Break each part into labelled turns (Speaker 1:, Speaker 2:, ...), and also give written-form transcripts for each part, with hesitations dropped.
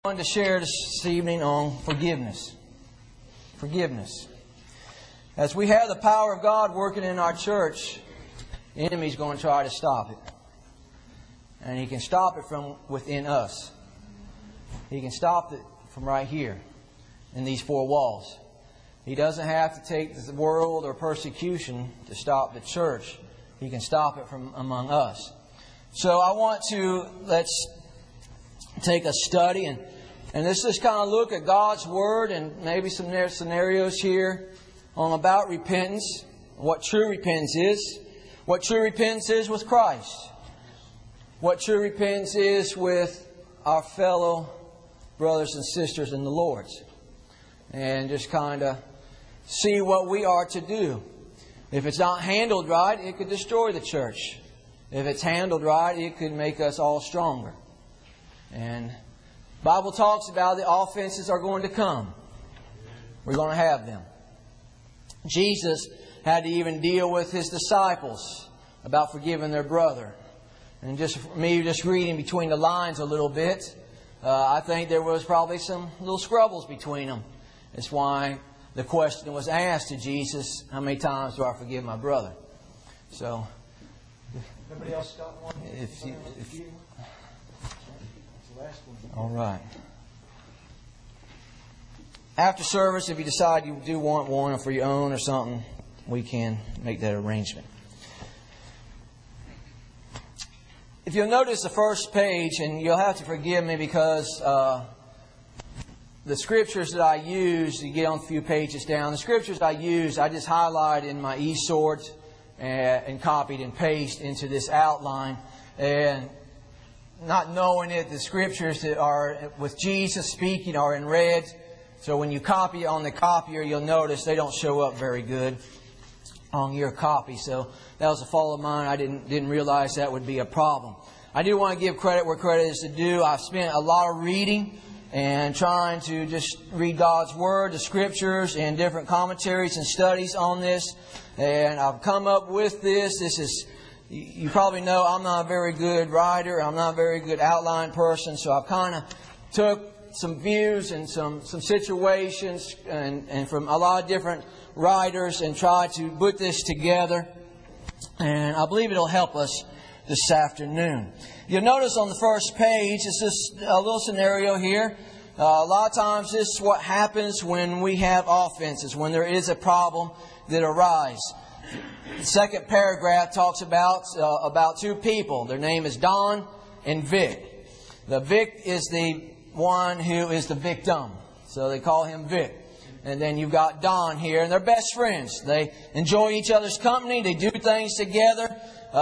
Speaker 1: I wanted to share this evening on forgiveness. Forgiveness. As we have the power of God working in our church, the enemy's going to try to stop it. And he can stop it from within us. He can stop it from right here in these four walls. He doesn't have to take the world or persecution to stop the church. He can stop it from among us. So I want to, let's take a study and let's just kind of look at God's Word and maybe some scenarios here on about repentance, what true repentance is, what true repentance is with Christ, what true repentance is with our fellow brothers and sisters in the Lord, and just kind of see what we are to do. If it's not handled right, it could destroy the church. If it's handled right, it could make us all stronger. And the Bible talks about the offenses are going to come. We're going to have them. Jesus had to even deal with His disciples about forgiving their brother. And just reading between the lines a little bit, I think there was probably some little scrubbles between them. That's why the question was asked to Jesus, how many times do I forgive my brother? So, everybody else got one? All right. After service, if you decide you do want one or for your own or something, we can make that arrangement. If you'll notice the first page, and you'll have to forgive me because the scriptures that I use, you get on a few pages down, the scriptures I use, I just highlight in my eSword and copied and pasted into this outline. And not knowing it, the scriptures that are with Jesus speaking are in red. So when you copy on the copier, you'll notice they don't show up very good on your copy. So that was a fault of mine. I didn't realize that would be a problem. I do want to give credit where credit is due. I've spent a lot of reading and trying to just read God's Word, the Scriptures, and different commentaries and studies on this. And I've come up with this. This is, you probably know I'm not a very good writer. I'm not a very good outline person. So I've kind of took some views and some situations and from a lot of different writers and tried to put this together. And I believe it'll help us this afternoon. You'll notice on the first page, it's just a little scenario here. A lot of times this is what happens when we have offenses, when there is a problem that arises. The second paragraph talks about two people. Their name is Don and Vic. The Vic is the one who is the victim. So they call him Vic. And then you've got Don here, and they're best friends. They enjoy each other's company. They do things together,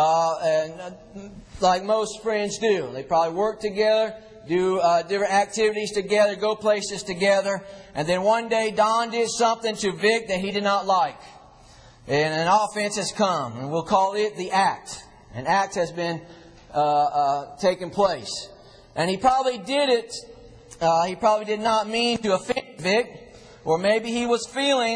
Speaker 1: and like most friends do. They probably work together, do different activities together, go places together. And then one day Don did something to Vic that he did not like. And an offense has come, and we'll call it the act. An act has been taken place. And he probably did it, he probably did not mean to offend Vic. Or maybe he was feeling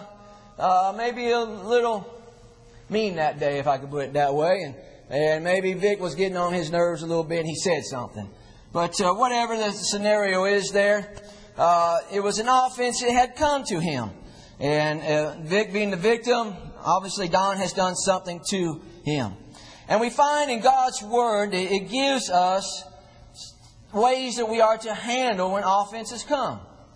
Speaker 1: maybe a little mean that day, if I could put it that way. And maybe Vic was getting on his nerves a little bit and he said something. But whatever the scenario is there, it was an offense that had come to him. And Vic being the victim, obviously Don has done something to him. And we find in God's Word, it gives us ways that we are to handle when offenses come.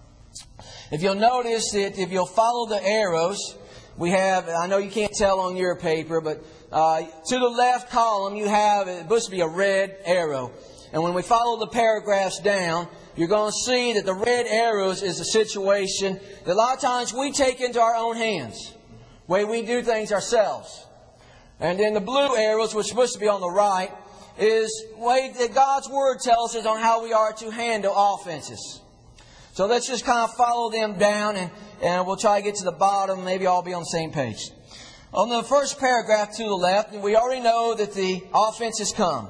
Speaker 1: If you'll notice that if you'll follow the arrows, we have, I know you can't tell on your paper, but to the left column you have, it's supposed to be a red arrow. And when we follow the paragraphs down, you're going to see that the red arrows is a situation that a lot of times we take into our own hands. The way we do things ourselves. And then the blue arrows, which are supposed to be on the right, is the way that God's Word tells us on how we are to handle offenses. So let's just kind of follow them down and we'll try to get to the bottom. Maybe I'll be on the same page. On the first paragraph to the left, we already know that the offense has come.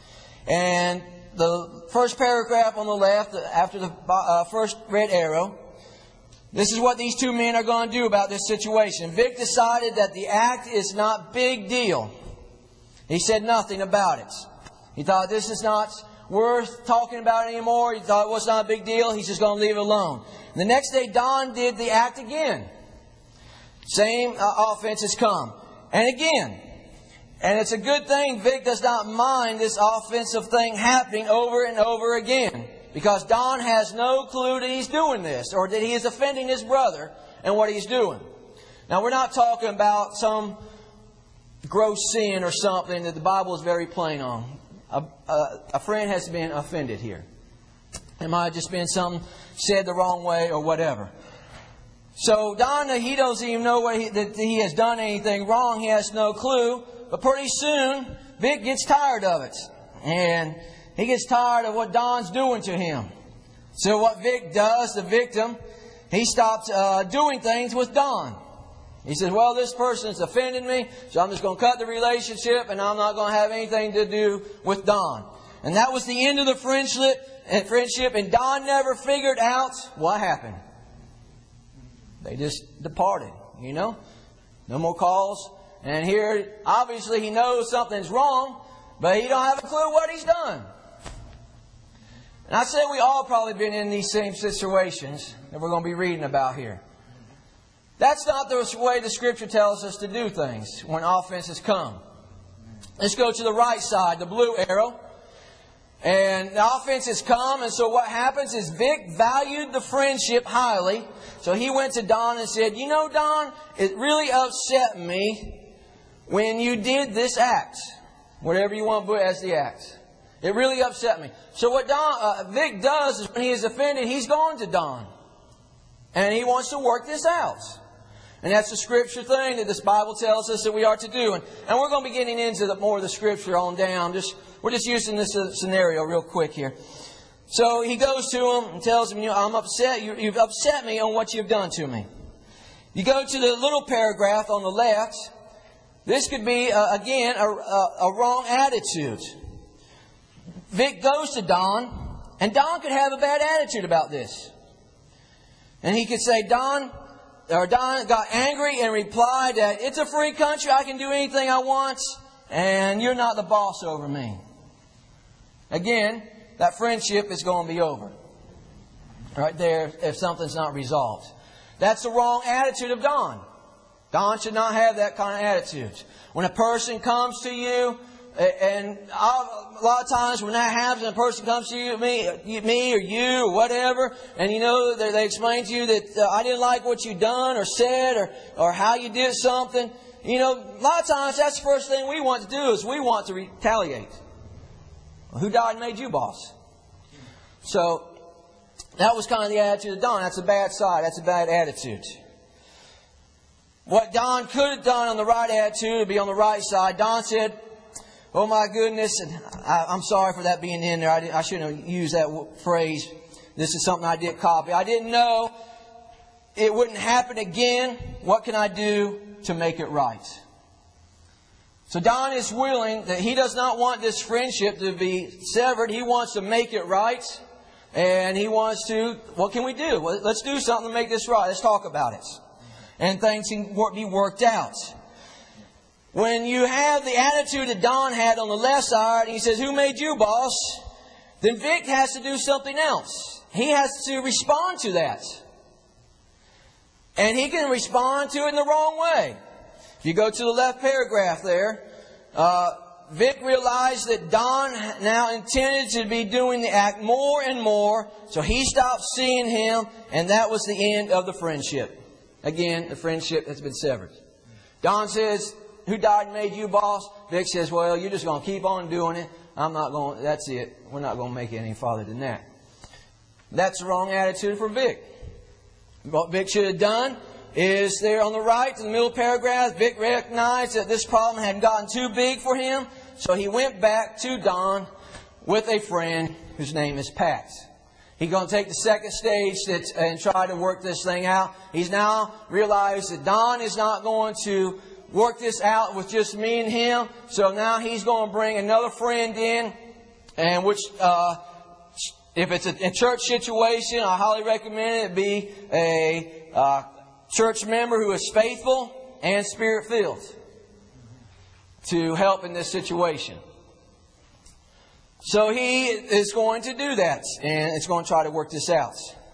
Speaker 1: And the first paragraph on the left, after the first red arrow, this is what these two men are going to do about this situation. Vic decided that the act is not big deal. He said nothing about it. He thought this is not worth talking about anymore. He thought it was not a big deal. He's just going to leave it alone. And the next day, Don did the act again. Same offenses come. And again. And it's a good thing Vic does not mind this offensive thing happening over and over again. Because Don has no clue that he's doing this, or that he is offending his brother in what he's doing. Now, we're not talking about some gross sin or something that the Bible is very plain on. A friend has been offended here. It might have just been something said the wrong way or whatever. So Don, he doesn't even know that he has done anything wrong. He has no clue. But pretty soon, Vic gets tired of it. And he gets tired of what Don's doing to him. So what Vic does, the victim, he stops doing things with Don. He says, well, this person's offended me, so I'm just going to cut the relationship and I'm not going to have anything to do with Don. And that was the end of the friendship, and Don never figured out what happened. They just departed, you know. No more calls. And here, obviously, he knows something's wrong, but he don't have a clue what he's done. And I say we all probably been in these same situations that we're going to be reading about here. That's not the way the Scripture tells us to do things when offenses come. Let's go to the right side, the blue arrow. And the offenses come, and so what happens is Vic valued the friendship highly. So he went to Don and said, you know, Don, it really upset me when you did this act. Whatever you want to put as the act. It really upset me. So what Vic does is when he is offended, he's going to Don. And he wants to work this out. And that's the Scripture thing that this Bible tells us that we are to do. And we're going to be getting into more of the Scripture on down. We're just using this scenario real quick here. So he goes to him and tells him, you know, I'm upset. You've upset me on what you've done to me. You go to the little paragraph on the left. This could be, again, a wrong attitude. Vic goes to Don, and Don could have a bad attitude about this. And he could say, Don got angry and replied that it's a free country, I can do anything I want, and you're not the boss over me. Again, that friendship is going to be over. Right there, if something's not resolved. That's the wrong attitude of Don. Don should not have that kind of attitude. When a person comes to you, and a lot of times when that happens, and a person comes to you, me or you or whatever, and you know they explain to you that I didn't like what you done or said or how you did something. You know, a lot of times that's the first thing we want to do is we want to retaliate. Well, who died and made you boss? So that was kind of the attitude of Don. That's a bad side. That's a bad attitude. What Don could have done on the right attitude would be on the right side. Don said, oh my goodness, and I'm sorry for that being in there. I shouldn't have used that phrase. This is something I did copy. I didn't know it wouldn't happen again. What can I do to make it right? So Don is willing that he does not want this friendship to be severed. He wants to make it right. And he wants to, what can we do? Well, let's do something to make this right. Let's talk about it. And things can be worked out. When you have the attitude that Don had on the left side, and he says, who made you boss? Then Vic has to do something else. He has to respond to that. And he can respond to it in the wrong way. If you go to the left paragraph there, Vic realized that Don now intended to be doing the act more and more, so he stopped seeing him, and that was the end of the friendship. Again, the friendship has been severed. Don says, who died and made you boss? Vic says, well, you're just going to keep on doing it. That's it. We're not going to make it any farther than that. That's the wrong attitude for Vic. What Vic should have done is there on the right, in the middle paragraph, Vic recognized that this problem had gotten too big for him. So he went back to Don with a friend whose name is Pat. He's going to take the second stage and try to work this thing out. He's now realized that Don is not going to work this out with just me and him. So now he's going to bring another friend in, and which, if it's a church situation, I highly recommend it be a church member who is faithful and Spirit-filled to help in this situation. So he is going to do that, and it's going to try to work this out.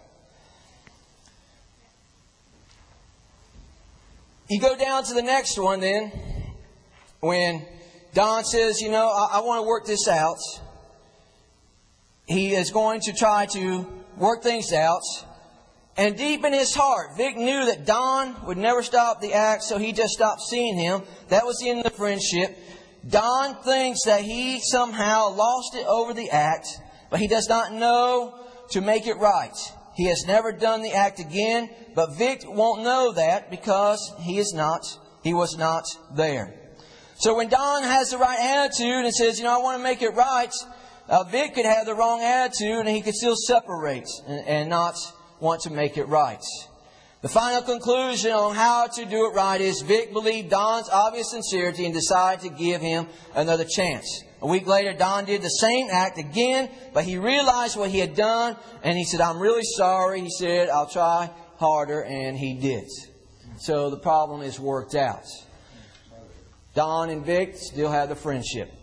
Speaker 1: You go down to the next one then, when Don says, I want to work this out. He is going to try to work things out. And deep in his heart, Vic knew that Don would never stop the act, so he just stopped seeing him. That was the end of the friendship. Don thinks that he somehow lost it over the act, but he does not know to make it right. He has never done the act again, but Vic won't know that because he was not there. So when Don has the right attitude and says, I want to make it right, Vic could have the wrong attitude and he could still separate and not want to make it right. The final conclusion on how to do it right is Vic believed Don's obvious sincerity and decided to give him another chance. A week later, Don did the same act again, but he realized what he had done and he said, I'm really sorry. He said, I'll try harder, and he did. So the problem is worked out. Don and Vic still have the friendship.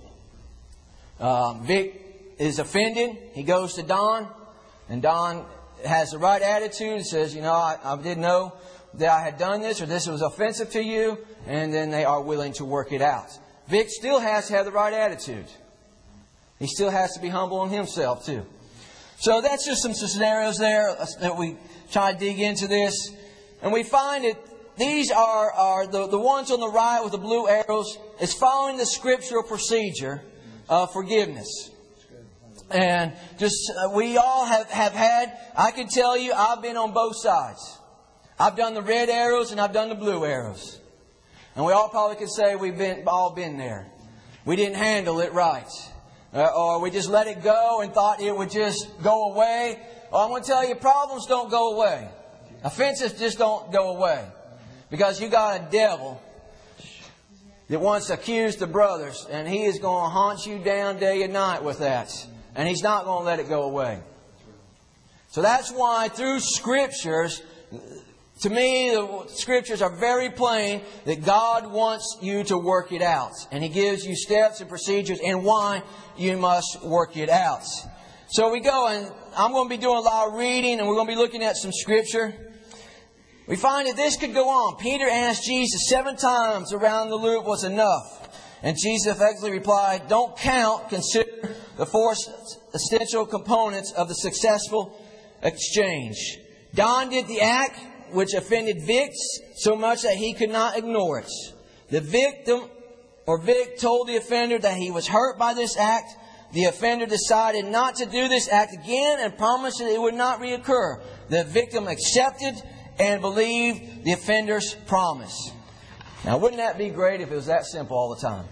Speaker 1: Vic is offended. He goes to Don, and Don has the right attitude and says, I didn't know that I had done this or this was offensive to you, and then they are willing to work it out. Vic still has to have the right attitude. He still has to be humble in himself too. So that's just some scenarios there that we try to dig into this. And we find that these are the ones on the right with the blue arrows. It's following the scriptural procedure of forgiveness. And we all have had, I can tell you, I've been on both sides. I've done the red arrows and I've done the blue arrows. And we all probably could say we've all been there. We didn't handle it right. Or we just let it go and thought it would just go away. Well, I'm going to tell you, problems don't go away. Offenses just don't go away. Because you got a devil that wants to accuse the brothers, and he is going to haunt you down day and night with that. And he's not going to let it go away. So that's why through Scriptures, to me, the Scriptures are very plain that God wants you to work it out. And He gives you steps and procedures and why you must work it out. So we go, and I'm going to be doing a lot of reading, and we're going to be looking at some Scripture. We find that this could go on. Peter asked Jesus 7 times around the loop was enough. And Jesus effectively replied, don't count, consider the 4 essential components of the successful exchange. Don did the act which offended Vic so much that he could not ignore it. The victim, or Vic, told the offender that he was hurt by this act. The offender decided not to do this act again and promised that it would not reoccur. The victim accepted and believed the offender's promise. Now, wouldn't that be great if it was that simple all the time?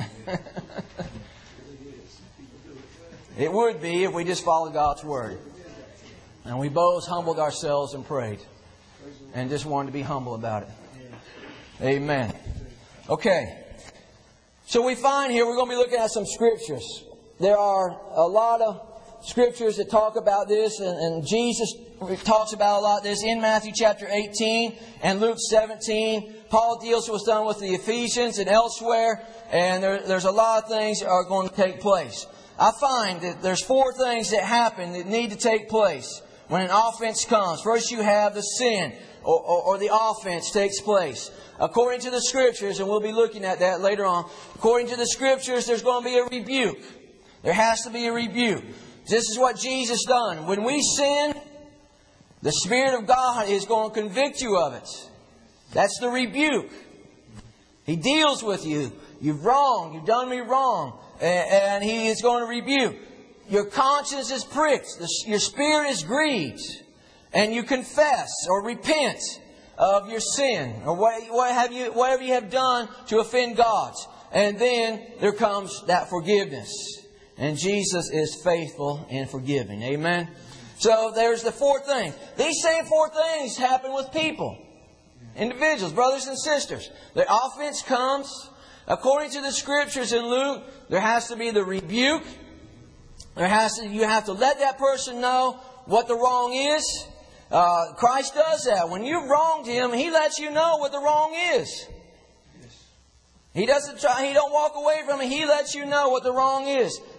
Speaker 1: It would be if we just followed God's Word. And we both humbled ourselves and prayed. And just wanted to be humble about it. Amen. Okay. So we find here, we're going to be looking at some Scriptures. There are a lot of Scriptures that talk about this. And Jesus talks about a lot of this in Matthew chapter 18 and Luke 17. Paul deals with done with the Ephesians and elsewhere. And there's a lot of things that are going to take place. I find that there's 4 things that happen that need to take place when an offense comes. First, you have the sin or the offense takes place. According to the Scriptures, and we'll be looking at that later on, according to the Scriptures, there's going to be a rebuke. There has to be a rebuke. This is what Jesus done. When we sin, the Spirit of God is going to convict you of it. That's the rebuke. He deals with you. You've wronged. You've done me wrong. And He is going to rebuke. Your conscience is pricked. Your spirit is grieved. And you confess or repent of your sin. Or whatever you have done to offend God. And then there comes that forgiveness. And Jesus is faithful and forgiving. Amen? So there's the 4 things. These same 4 things happen with people. Individuals, brothers and sisters. The offense comes. According to the Scriptures in Luke, there has to be the rebuke. You have to let that person know what the wrong is. Christ does that. When you've wronged Him, He lets you know what the wrong is. He don't walk away from it. He lets you know what the wrong is.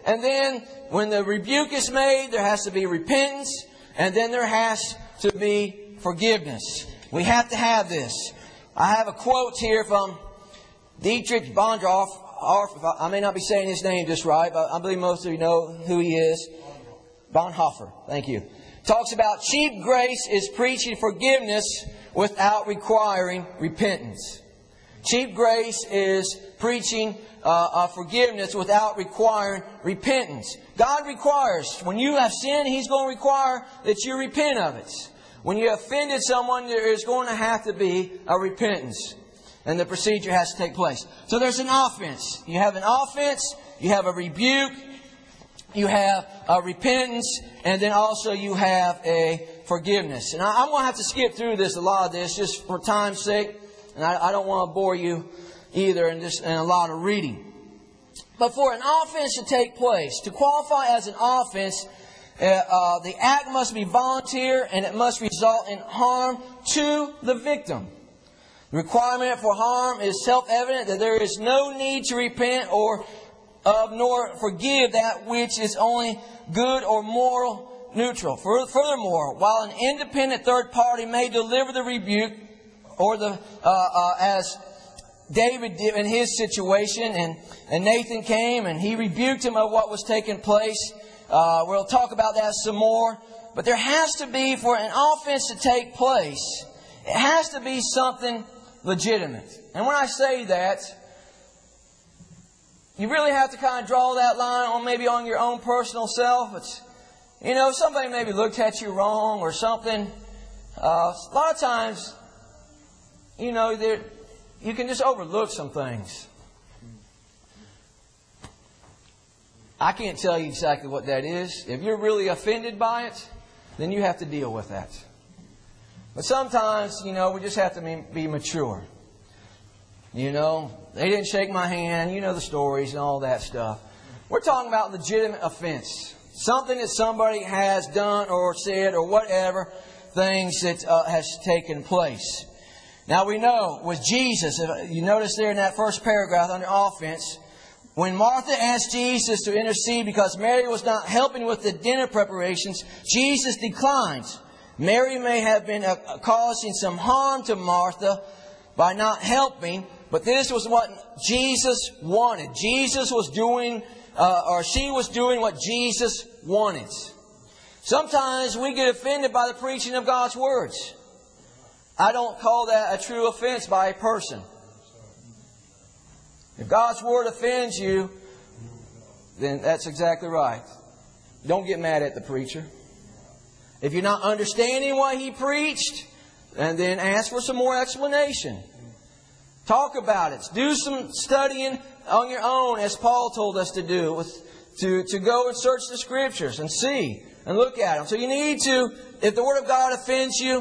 Speaker 1: And then when the rebuke is made, there has to be repentance. And then there has to be forgiveness. We have to have this. I have a quote here from Dietrich Bonhoeffer. I may not be saying his name just right, but I believe most of you know who he is. Bonhoeffer. Thank you. Talks about cheap grace is preaching forgiveness without requiring repentance. Cheap grace is preaching forgiveness without requiring repentance. God requires, when you have sinned, He's going to require that you repent of it. When you offended someone, there is going to have to be a repentance. And the procedure has to take place. So there's an offense. You have an offense, you have a rebuke, you have a repentance, and then also you have a forgiveness. And I'm going to have to skip through this, a lot of this, just for time's sake. And I don't want to bore you either in a lot of reading. But for an offense to take place, to qualify as an offense, the act must be volunteer and it must result in harm to the victim. The requirement for harm is self-evident that there is no need to repent or nor forgive that which is only good or moral neutral. Furthermore, while an independent third party may deliver the rebuke, or as David did in his situation, and Nathan came and he rebuked him of what was taking place. We'll talk about that some more. But there has to be, for an offense to take place, it has to be something legitimate. And when I say that, you really have to kind of draw that line on maybe on your own personal self. It's, somebody maybe looked at you wrong or something. A lot of times, you can just overlook some things. I can't tell you exactly what that is. If you're really offended by it, then you have to deal with that. But sometimes, we just have to be mature. They didn't shake my hand. You know the stories and all that stuff. We're talking about legitimate offense. Something that somebody has done or said or whatever, things that has taken place. Now we know with Jesus, you notice there in that first paragraph under offense, when Martha asked Jesus to intercede because Mary was not helping with the dinner preparations, Jesus declines. Mary may have been causing some harm to Martha by not helping, but this was what Jesus wanted. Jesus was doing, or she was doing what Jesus wanted. Sometimes we get offended by the preaching of God's words. I don't call that a true offense by a person. If God's Word offends you, then that's exactly right. Don't get mad at the preacher. If you're not understanding what he preached, and then ask for some more explanation. Talk about it. Do some studying on your own, as Paul told us to do, to go and search the Scriptures and see and look at them. So you need to, if the Word of God offends you,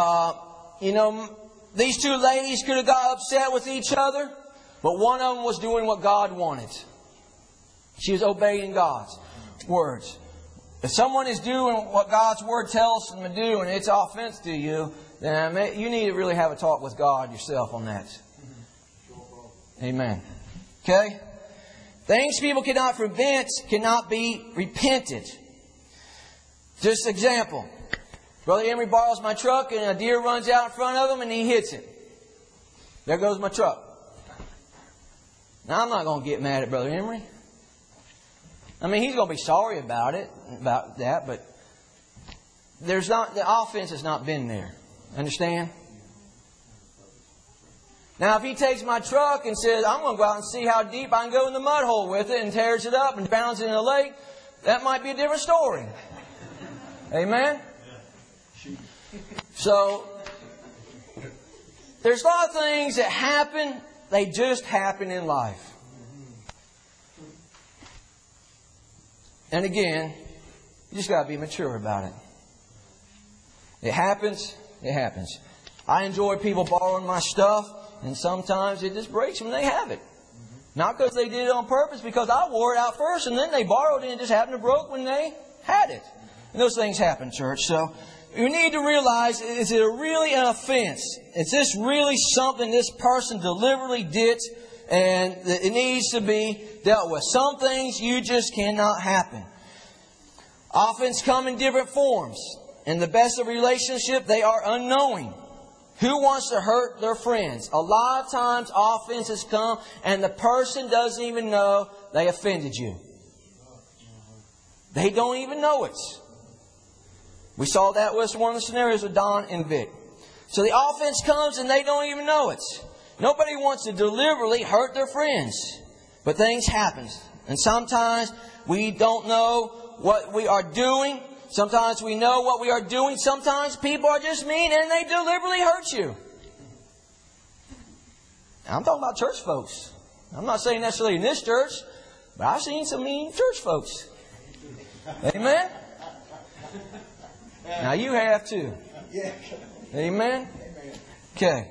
Speaker 1: these two ladies could have got upset with each other, but one of them was doing what God wanted. She was obeying God's words. If someone is doing what God's Word tells them to do and it's offense to you, then you need to really have a talk with God yourself on that. Amen. Okay? Things people cannot prevent cannot be repented. Just example. Brother Emery borrows my truck and a deer runs out in front of him and he hits it. There goes my truck. Now I'm not going to get mad at Brother Emery. He's going to be sorry about that, but the offense has not been there. Understand? Now, if he takes my truck and says, I'm going to go out and see how deep I can go in the mud hole with it and tears it up and drowns it in a lake, that might be a different story. Amen? So, there's a lot of things that happen, they just happen in life. And again, you just got to be mature about it. It happens. It happens. I enjoy people borrowing my stuff, and sometimes it just breaks when they have it. Not because they did it on purpose, because I wore it out first, and then they borrowed it and it just happened to broke when they had it. And those things happen, church. So you need to realize, is it really an offense? Is this really something this person deliberately did and it needs to be dealt with. Some things you just cannot happen. Offense come in different forms. In the best of relationship, they are unknowing. Who wants to hurt their friends? A lot of times offenses come and the person doesn't even know they offended you. They don't even know it. We saw that was one of the scenarios with Don and Vic. So the offense comes and they don't even know it. Nobody wants to deliberately hurt their friends. But things happen. And sometimes we don't know what we are doing. Sometimes we know what we are doing. Sometimes people are just mean and they deliberately hurt you. I'm talking about church folks. I'm not saying necessarily in this church, but I've seen some mean church folks. Amen? Now you have too. Amen? Okay.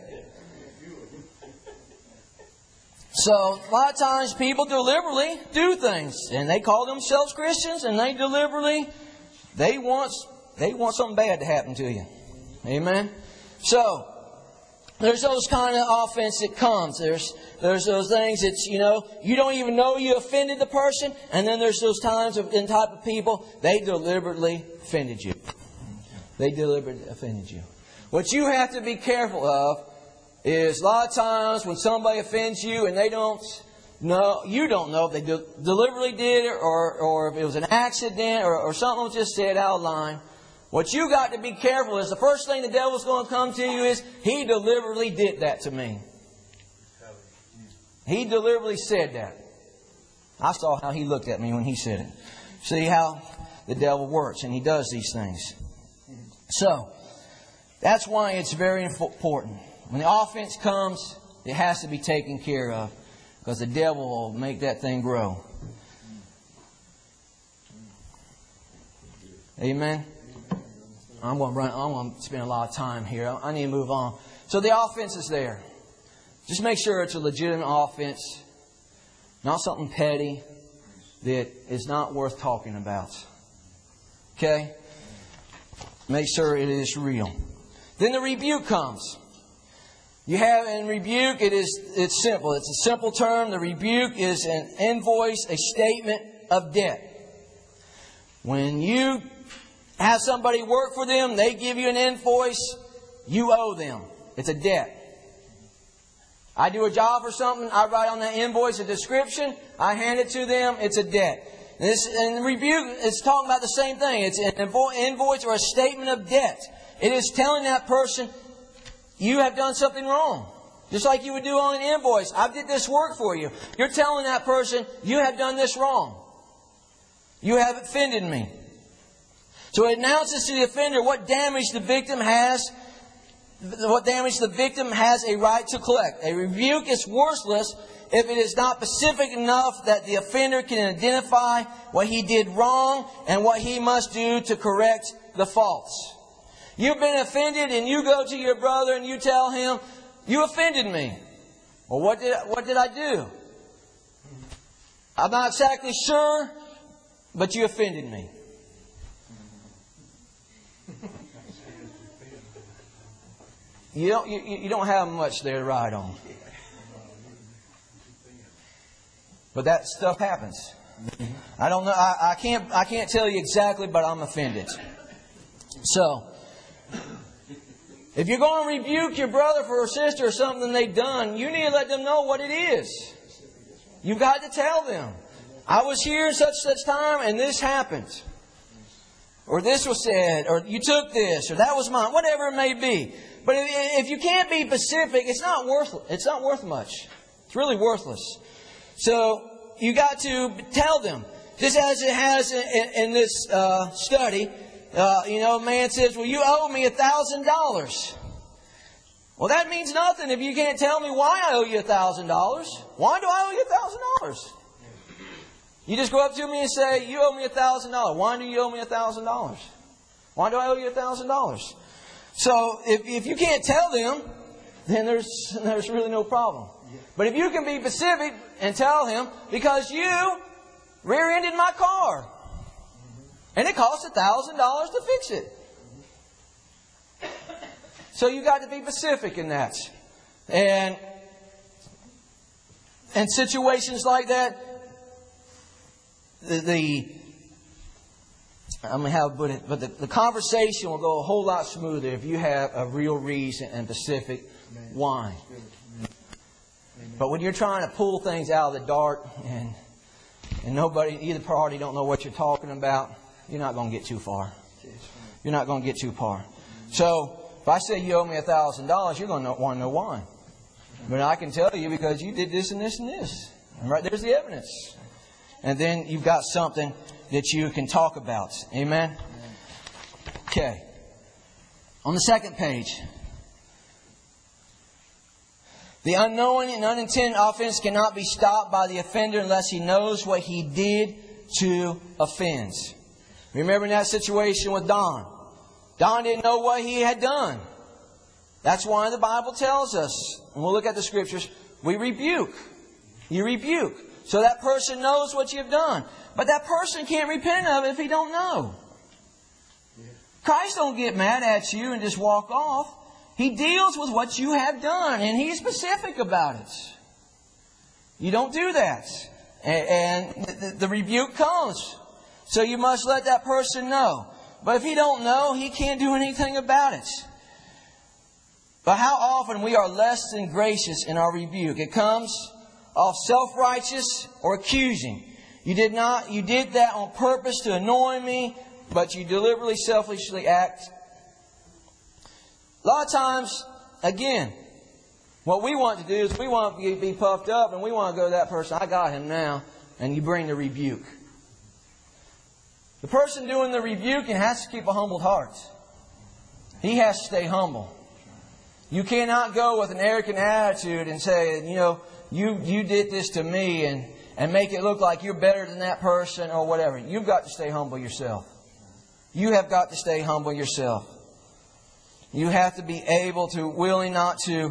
Speaker 1: So, a lot of times people deliberately do things. And they call themselves Christians and they deliberately, they want something bad to happen to you. Amen? So, there's those kind of offense that comes. There's those things that, you don't even know you offended the person. And then there's those times in type of people, they deliberately offended you. They deliberately offended you. What you have to be careful of is a lot of times when somebody offends you and they don't know, you don't know if they deliberately did it or if it was an accident or something was just said out of line. What you got to be careful is the first thing the devil's going to come to you is, he deliberately did that to me. He deliberately said that. I saw how he looked at me when he said it. See how the devil works, and he does these things. So, that's why it's very important. When the offense comes, it has to be taken care of, because the devil will make that thing grow. Amen? I'm going to spend a lot of time here. I need to move on. So the offense is there. Just make sure it's a legitimate offense. Not something petty that is not worth talking about. Okay? Make sure it is real. Then the rebuke comes. You have in rebuke, it's simple. It's a simple term. The rebuke is an invoice, a statement of debt. When you have somebody work for them, they give you an invoice, you owe them. It's a debt. I do a job or something, I write on that invoice a description, I hand it to them, it's a debt. And rebuke is talking about the same thing. It's an invoice or a statement of debt. It is telling that person, you have done something wrong. Just like you would do on an invoice. I did this work for you. You're telling that person, you have done this wrong. You have offended me. So it announces to the offender what damage the victim has a right to collect. A rebuke is worthless if it is not specific enough that the offender can identify what he did wrong and what he must do to correct the faults. You've been offended and you go to your brother and you tell him, you offended me. Well, what did I do? I'm not exactly sure, but you offended me. You don't have much there to ride on. But that stuff happens. I don't know. I can't tell you exactly, but I'm offended. So, if you're going to rebuke your brother or sister or something they've done, you need to let them know what it is. You've got to tell them. I was here such time and this happened. Or this was said, or you took this, or that was mine, whatever it may be. But if you can't be specific, it's not worth much. It's really worthless. So you got to tell them. Just as it has in this study, a man says, well, you owe me $1,000. Well, that means nothing if you can't tell me why I owe you $1,000. Why do I owe you $1,000? You just go up to me and say, you owe me $1,000. Why do you owe me $1,000? Why do I owe you $1,000? So if you can't tell them, then there's really no problem. But if you can be specific and tell him, because you rear-ended my car, and it cost $1,000 to fix it. So you got to be specific in that. And in situations like that, the conversation will go a whole lot smoother if you have a real reason and specific why. But when you're trying to pull things out of the dark and either party don't know what you're talking about, you're not going to get too far. You're not going to get too far. So, if I say you owe me $1,000, you're going to want to know why. But I can tell you because you did this and this and this. And right there's the evidence. And then you've got something that you can talk about. Amen? Okay. On the second page. The unknowing and unintended offense cannot be stopped by the offender unless he knows what he did to offend. Remember in that situation with Don. Don didn't know what he had done. That's why the Bible tells us, and we'll look at the Scriptures, we rebuke. You rebuke. So that person knows what you've done. But that person can't repent of it if he don't know. Christ don't get mad at you and just walk off. He deals with what you have done, and He's specific about it. You don't do that. And the rebuke comes. So you must let that person know. But if he don't know, he can't do anything about it. But how often we are less than gracious in our rebuke. It comes off self-righteous or accusing. You did that on purpose to annoy me, but you deliberately, selfishly act. A lot of times, again, what we want to do is we want to be puffed up and we want to go to that person, I got him now, and you bring the rebuke. The person doing the rebuking has to keep a humbled heart. He has to stay humble. You cannot go with an arrogant attitude and say, you did this to me and make it look like you're better than that person or whatever. You've got to stay humble yourself. You have got to stay humble yourself. You have to be able to, willing not to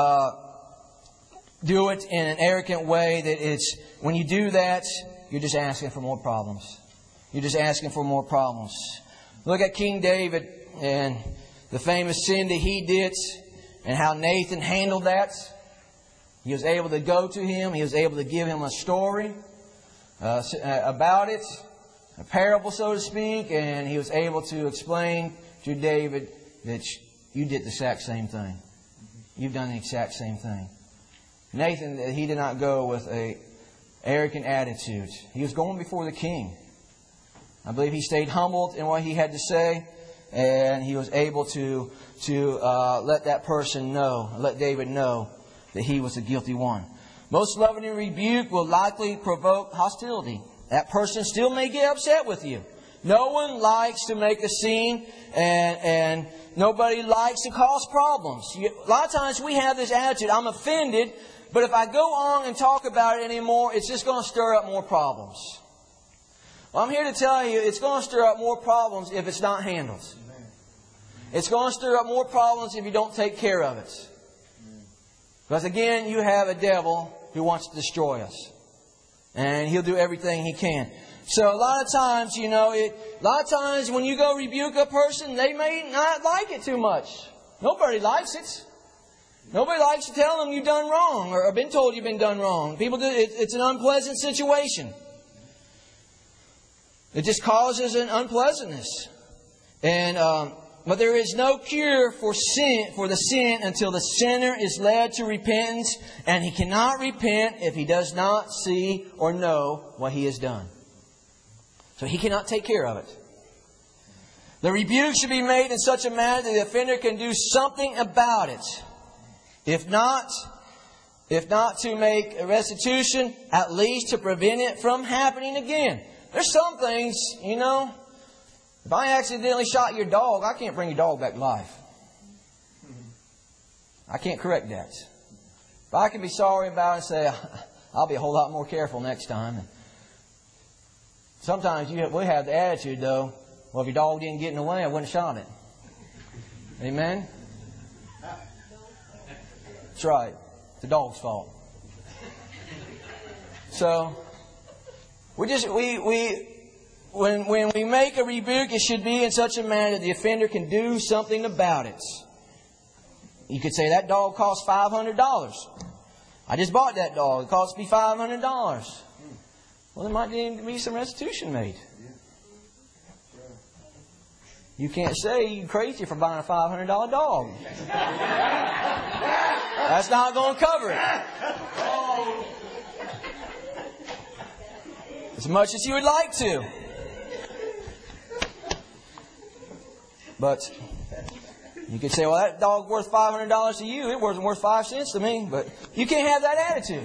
Speaker 1: do it in an arrogant way that it's, when you do that, you're just asking for more problems. You're just asking for more problems. Look at King David and the famous sin that he did and how Nathan handled that. He was able to go to him. He was able to give him a story about it, a parable, so to speak, and he was able to explain to David that you did the exact same thing. You've done the exact same thing. Nathan, he did not go with an arrogant attitude. He was going before the king. I believe he stayed humbled in what he had to say, and he was able to let that person know, let David know that he was the guilty one. Most loving and rebuke will likely provoke hostility. That person still may get upset with you. No one likes to make a scene, and nobody likes to cause problems. A lot of times we have this attitude, I'm offended, but if I go on and talk about it anymore, it's just going to stir up more problems. Well, I'm here to tell you, it's going to stir up more problems if it's not handled. It's going to stir up more problems if you don't take care of it. Because again, you have a devil who wants to destroy us. And he'll do everything he can. So a lot of times, when you go rebuke a person, they may not like it too much. Nobody likes it. Nobody likes to tell them you've done wrong or been told you've been done wrong. People do. It's an unpleasant situation. It just causes an unpleasantness. But there is no cure for the sin until the sinner is led to repentance, and he cannot repent if he does not see or know what he has done. So he cannot take care of it. The rebuke should be made in such a manner that the offender can do something about it. If not to make a restitution, at least to prevent it from happening again. There's some things, if I accidentally shot your dog, I can't bring your dog back to life. I can't correct that. But I can be sorry about it and say, I'll be a whole lot more careful next time. And sometimes we have the attitude, though, well, if your dog didn't get in the way, I wouldn't have shot it. Amen? That's right. It's the dog's fault. So, when we make a rebuke, it should be in such a manner that the offender can do something about it. You could say, that dog cost $500. I just bought that dog. It cost me $500. Well, there might need to be some restitution made. You can't say you're crazy for buying a $500 dog. That's not going to cover it. As much as you would like to. But you could say, well, that dog worth $500 to you. It wasn't worth 5 cents to me. But you can't have that attitude.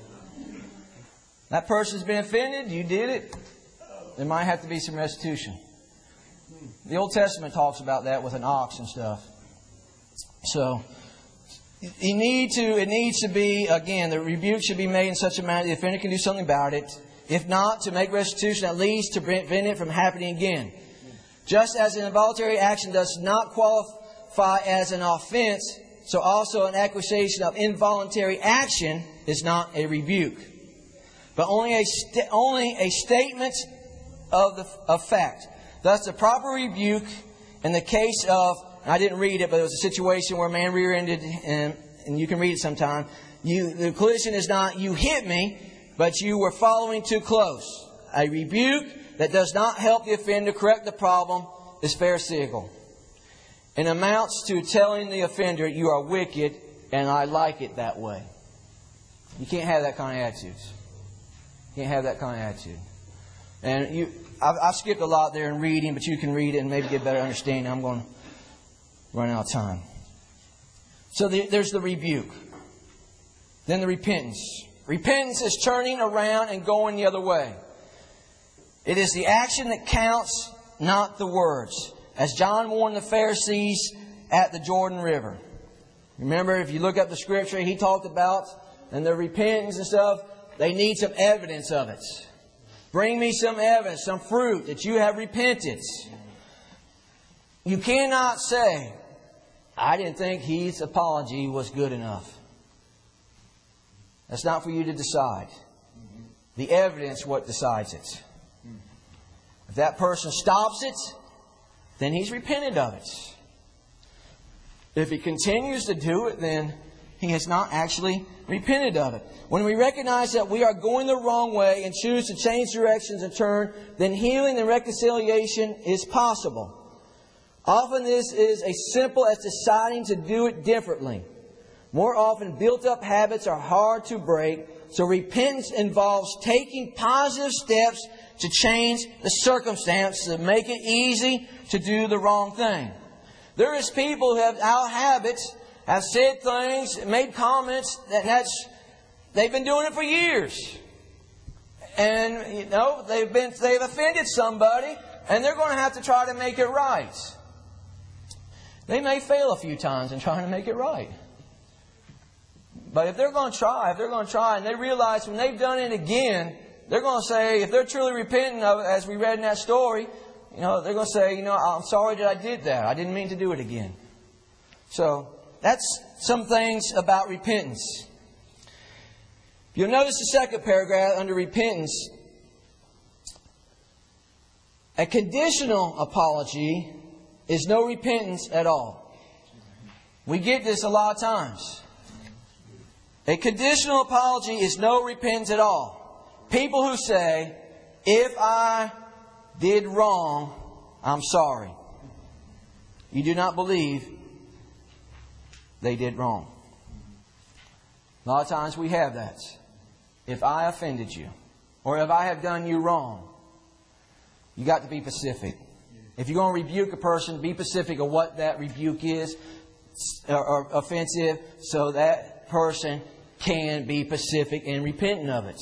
Speaker 1: That person's been offended. You did it. There might have to be some restitution. The Old Testament talks about that with an ox and stuff. So, it needs to be, again, the rebuke should be made in such a manner that the offender can do something about it. If not, to make restitution, at least to prevent it from happening again. Just as an involuntary action does not qualify as an offense, so also an accusation of involuntary action is not a rebuke, but only a statement of fact. Thus, the proper rebuke in the case of, I didn't read it, but it was a situation where a man rear-ended, and you can read it sometime. The collision is not, you hit me, but you were following too close. A rebuke that does not help the offender correct the problem is pharisaical. It amounts to telling the offender, you are wicked, and I like it that way. You can't have that kind of attitude. You can't have that kind of attitude. And I've skipped a lot there in reading, but you can read it and maybe get a better understanding. I'm going to run out of time. So there's the rebuke. Then the repentance. Repentance is turning around and going the other way. It is the action that counts, not the words. As John warned the Pharisees at the Jordan River. Remember, if you look up the Scripture, he talked about, and their repentance and stuff, they need some evidence of it. Bring me some evidence, some fruit that you have repented. You cannot say, I didn't think his apology was good enough. That's not for you to decide. The evidence what decides it. If that person stops it, then he's repented of it. If he continues to do it, then he has not actually repented of it. When we recognize that we are going the wrong way and choose to change directions and turn, then healing and reconciliation is possible. Often this is as simple as deciding to do it differently. More often, built-up habits are hard to break, so repentance involves taking positive steps to change the circumstance, to make it easy to do the wrong thing. There is people who have out habits, have said things, made comments, they've been doing it for years. And, they've offended somebody, and they're going to have to try to make it right. They may fail a few times in trying to make it right. But if they're going to try, and they realize when they've done it again, they're going to say, if they're truly repentant of it, as we read in that story, they're going to say, I'm sorry that I did that. I didn't mean to do it again. So, that's some things about repentance. You'll notice the second paragraph under repentance. A conditional apology is no repentance at all. We get this a lot of times. A conditional apology is no repentance at all. People who say, if I did wrong, I'm sorry. You do not believe they did wrong. A lot of times we have that. If I offended you, or if I have done you wrong, you got to be specific. If you're going to rebuke a person, be specific of what that rebuke is, or offensive, so that person can be specific and repentant of it.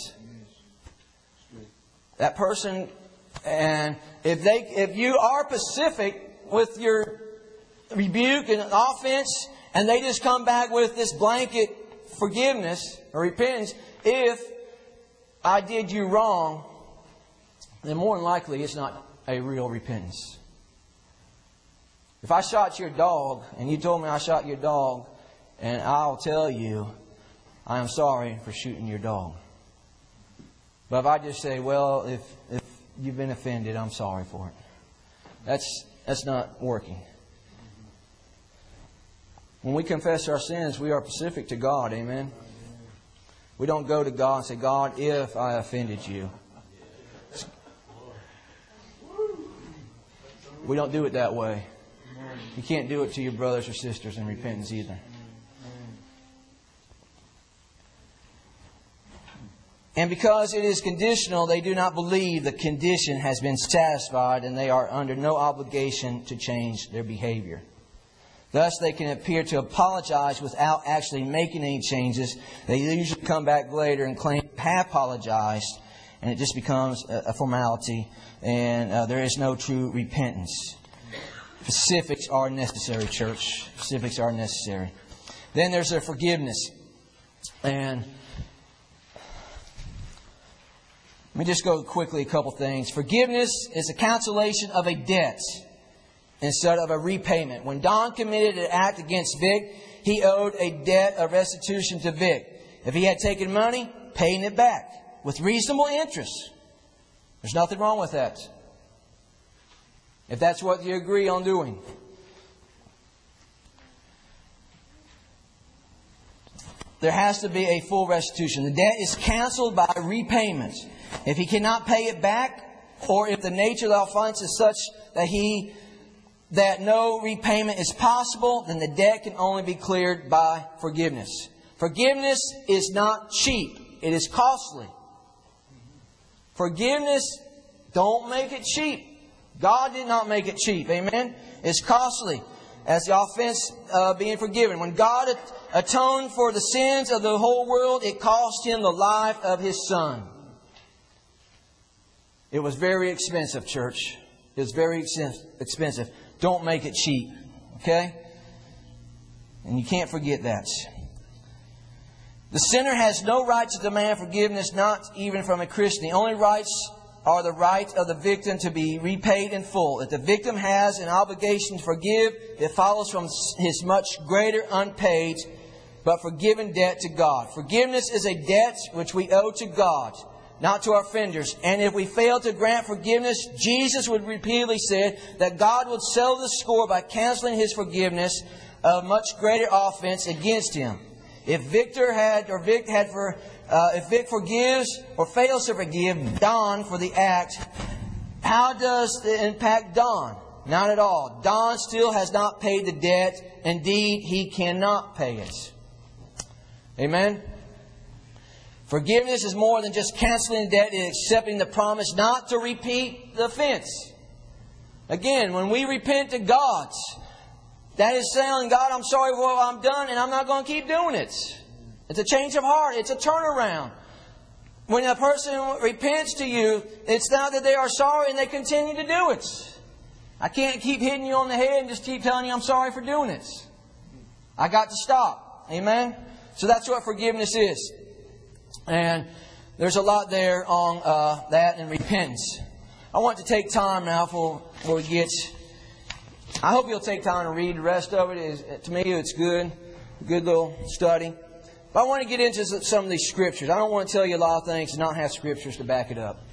Speaker 1: That person, and if you are specific with your rebuke and offense, and they just come back with this blanket forgiveness or repentance, if I did you wrong, then more than likely it's not a real repentance. If I shot your dog, and you told me I shot your dog, and I'll tell you, I am sorry for shooting your dog. But if I just say, well, if you've been offended, I'm sorry for it. That's not working. When we confess our sins, we are specific to God. Amen. We don't go to God and say, God, if I offended you. We don't do it that way. You can't do it to your brothers or sisters in repentance either. And because it is conditional, they do not believe the condition has been satisfied, and they are under no obligation to change their behavior. Thus, they can appear to apologize without actually making any changes. They usually come back later and claim to have apologized, and it just becomes a formality, and there is no true repentance. Specifics are necessary, church. Specifics are necessary. Then there's their forgiveness. And let me just go quickly a couple things. Forgiveness is a cancellation of a debt instead of a repayment. When Don committed an act against Vic, he owed a debt of restitution to Vic. If he had taken money, paying it back with reasonable interest. There's nothing wrong with that. If that's what you agree on doing. There has to be a full restitution. The debt is canceled by repayment. If he cannot pay it back, or if the nature of the offense is such that no repayment is possible, then the debt can only be cleared by forgiveness. Forgiveness is not cheap. It is costly. Forgiveness, don't make it cheap. God did not make it cheap. Amen? It's costly as the offense being forgiven. When God atoned for the sins of the whole world, it cost Him the life of His Son. It was very expensive, church. It was very expensive. Don't make it cheap. Okay? And you can't forget that. The sinner has no right to demand forgiveness, not even from a Christian. The only rights are the right of the victim to be repaid in full. If the victim has an obligation to forgive, it follows from his much greater unpaid but forgiven debt to God. Forgiveness is a debt which we owe to God, not to our offenders. And if we fail to grant forgiveness, Jesus would repeatedly say that God would settle the score by canceling His forgiveness of much greater offense against him. If Vic forgives or fails to forgive Don for the act, how does it impact Don? Not at all. Don still has not paid the debt. Indeed, he cannot pay it. Amen? Forgiveness is more than just canceling the debt. It is accepting the promise not to repeat the offense. Again, when we repent to God, that is saying, God, I'm sorry for what I've done, and I'm not going to keep doing it. It's a change of heart. It's a turnaround. When a person repents to you, it's not that they are sorry and they continue to do it. I can't keep hitting you on the head and just keep telling you I'm sorry for doing it. I got to stop. Amen? So that's what forgiveness is. And there's a lot there on that and repentance. I want to take time now before we get... I hope you'll take time to read the rest of it. To me, it's good. A good little study. But I want to get into some of these scriptures. I don't want to tell you a lot of things and not have scriptures to back it up.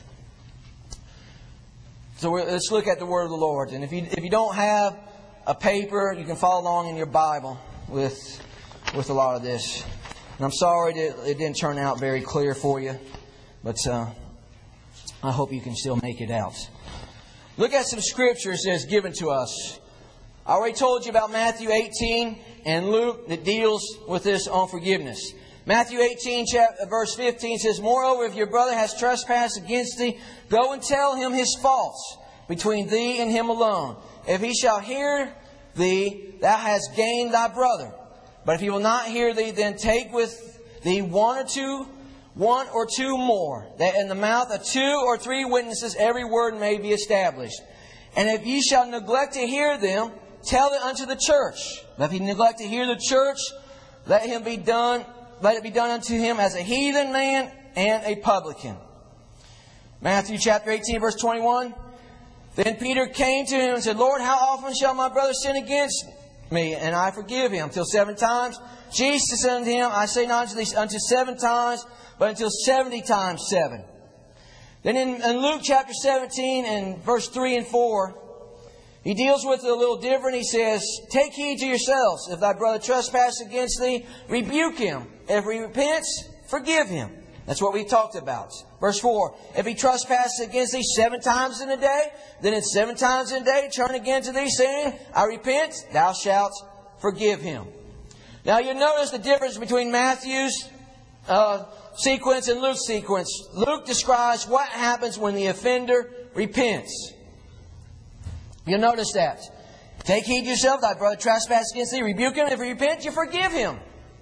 Speaker 1: So let's look at the Word of the Lord. And if you don't have a paper, you can follow along in your Bible with a lot of this. And I'm sorry that it didn't turn out very clear for you. But I hope you can still make it out. Look at some scriptures that's given to us. I already told you about Matthew 18 and Luke that deals with this on forgiveness. Matthew 18, verse 15 says, Moreover, if your brother has trespassed against thee, go and tell him his faults between thee and him alone. If he shall hear thee, thou hast gained thy brother. But if he will not hear thee, then take with thee one or two more, that in the mouth of 2 or 3 witnesses every word may be established. And if ye shall neglect to hear them, tell it unto the church. But if he neglect to hear the church, let it be done unto him as a heathen man and a publican. Matthew chapter 18, verse 21. Then Peter came to him and said, Lord, how often shall my brother sin against me, and I forgive him? Till 7 times? Jesus said unto him, I say not unto 7 times, but until 70 times 7. Then in Luke chapter 17 and verse 3 and 4, he deals with it a little different. He says, Take heed to yourselves. If thy brother trespass against thee, rebuke him. If he repents, forgive him. That's what we talked about. Verse 4, if he trespasses against thee 7 times in a day, then in 7 times in a day turn again to thee, saying, I repent, thou shalt forgive him. Now you notice the difference between Matthew's sequence and Luke's sequence. Luke describes what happens when the offender repents. You'll notice that. Take heed to yourself, thy brother trespass against thee, rebuke him. If he repents, you forgive him.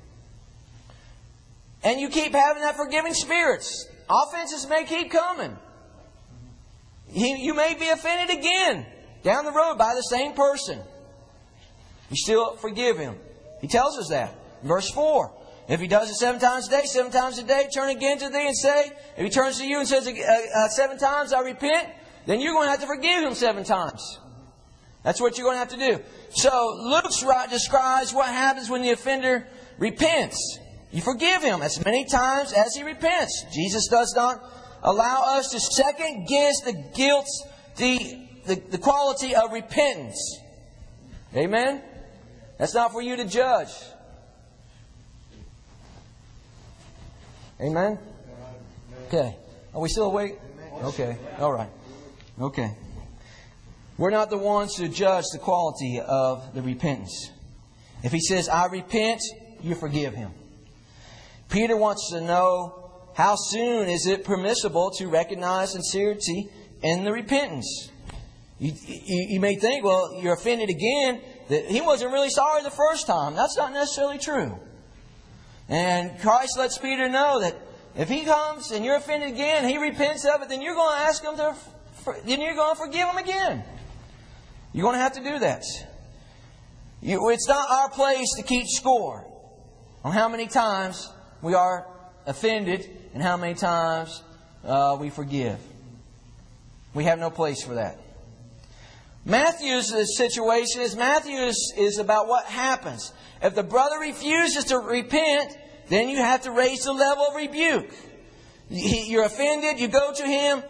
Speaker 1: And you keep having that forgiving spirit. Offenses may keep coming. You may be offended again down the road by the same person. You still forgive him. He tells us that. Verse 4. If he does it 7 times a day, 7 times a day, turn again to thee and say, if he turns to you and says 7 times, I repent, then you're going to have to forgive him 7 times. That's what you're going to have to do. So Luke describes what happens when the offender repents. You forgive him as many times as he repents. Jesus does not allow us to second guess the guilt, the quality of repentance. Amen? That's not for you to judge. Amen? Okay. Are we still awake? Okay. All right. Okay. We're not the ones to judge the quality of the repentance. If he says, I repent, you forgive him. Peter wants to know, how soon is it permissible to recognize sincerity in the repentance? You may think, well, you're offended again. That he wasn't really sorry the first time. That's not necessarily true. And Christ lets Peter know that if he comes and you're offended again, he repents of it, then you're going to ask him then you're going to forgive him again. You're going to have to do that. It's not our place to keep score on how many times we are offended and how many times we forgive. We have no place for that. Matthew's situation is about what happens. If the brother refuses to repent, then you have to raise the level of rebuke. You're offended, you go to him.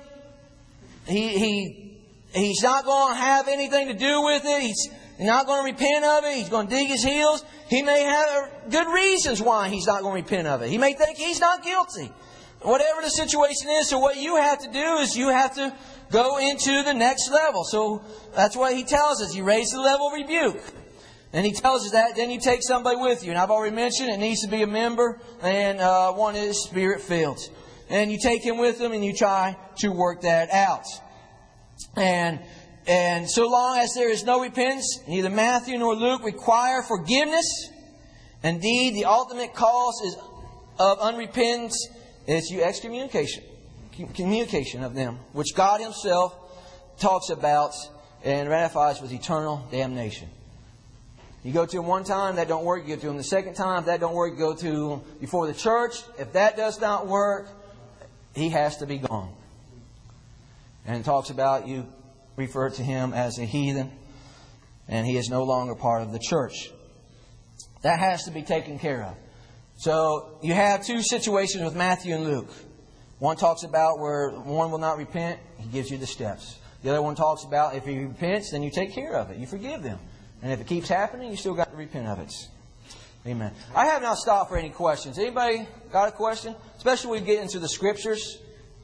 Speaker 1: He's not going to have anything to do with it. He's not going to repent of it. He's going to dig his heels. He may have good reasons why he's not going to repent of it. He may think he's not guilty. Whatever the situation is, so what you have to do is you have to go into the next level. So that's what he tells us. You raise the level of rebuke. And he tells us that. Then you take somebody with you. And I've already mentioned it needs to be a member and one that is Spirit-filled. And you take him with them and you try to work that out. And so long as there is no repentance, neither Matthew nor Luke require forgiveness. Indeed, the ultimate cause of unrepentance is excommunication. Communication of them, which God Himself talks about and ratifies with eternal damnation. You go to Him one time, that don't work. You go to Him the second time, if that don't work, you go to Him before the church. If that does not work, He has to be gone. And it talks about you refer to him as a heathen, and he is no longer part of the church. That has to be taken care of. So you have two situations with Matthew and Luke. One talks about where one will not repent, he gives you the steps. The other one talks about if he repents, then you take care of it. You forgive them. And if it keeps happening, you still got to repent of it. Amen. I have not stopped for any questions. Anybody got a question? Especially when we get into the Scriptures.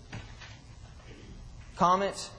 Speaker 1: Comments?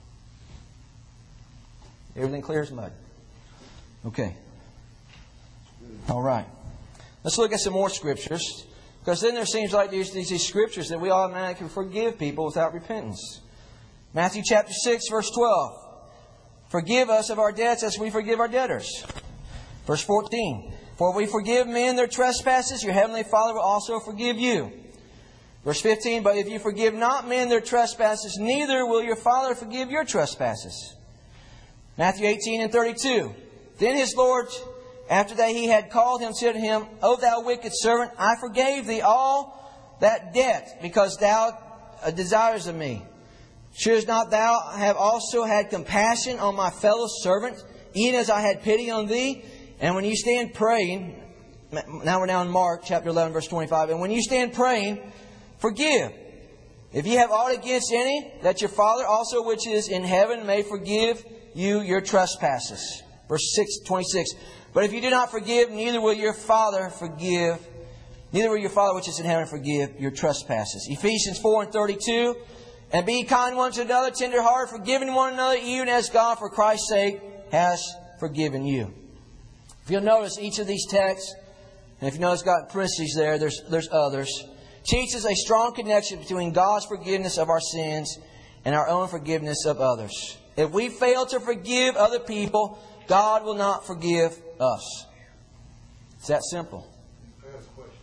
Speaker 1: Everything clear as mud. Okay. All right. Let's look at some more Scriptures. Because then there seems like these Scriptures that we automatically forgive people without repentance. Matthew chapter 6, verse 12. Forgive us of our debts as we forgive our debtors. Verse 14. For if we forgive men their trespasses, your heavenly Father will also forgive you. Verse 15. But if you forgive not men their trespasses, neither will your Father forgive your trespasses. Matthew 18 and 32. Then his Lord, after that he had called him, said to him, O thou wicked servant, I forgave thee all that debt, because thou desirest of me. Shouldst not thou have also had compassion on my fellow servant, even as I had pity on thee? And when you stand praying, now we're now in Mark chapter 11, verse 25. And when you stand praying, forgive. If ye have aught against any, that your Father also which is in heaven may forgive you your trespasses. Verse 26. But if you do not forgive, neither will your Father forgive neither will your Father which is in heaven forgive your trespasses. Ephesians 4:32. And be kind one to another, tender-hearted, forgiving one another, even as God, for Christ's sake, has forgiven you. If you'll notice, each of these texts, and if you notice, got parentheses there, there's others, teaches a strong connection between God's forgiveness of our sins and our own forgiveness of others. If we fail to forgive other people, God will not forgive us. It's that simple.
Speaker 2: I have a question.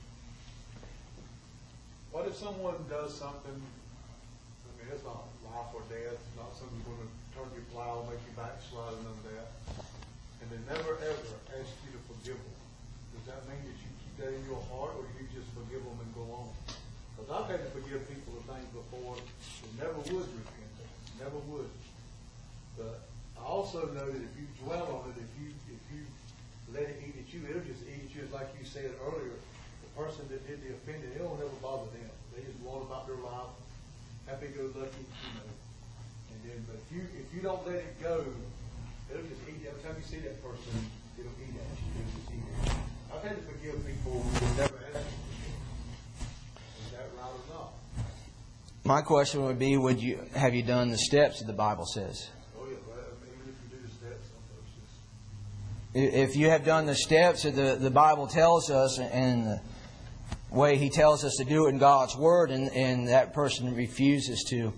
Speaker 2: What if someone does something, I mean, it's not life or death, it's not something you're going to turn your plow, make you backslide, and none of that, and they never ever ask you to forgive them? Does that mean that you keep that in your heart, or do you just forgive them and go on? Because I've had to forgive people of things before that never would repent, never would. But I also know that if you dwell on it, if you let it eat at you, it'll just eat at you. Like you said earlier, the person that did the offending, it'll never bother them. They just go on about their life, happy-go-lucky, And then, but if you don't let it go, it'll just eat. Every time you see that person, it'll eat at you. It'll just eat at you. I've had to forgive people who never asked me to forgive. Is that right or not?
Speaker 1: My question would be, have you done the steps that the Bible says?
Speaker 2: Oh yeah, but even if you do the steps, some folks just...
Speaker 1: If you have done the steps that the Bible tells us, and the way He tells us to do it in God's Word, and that person refuses to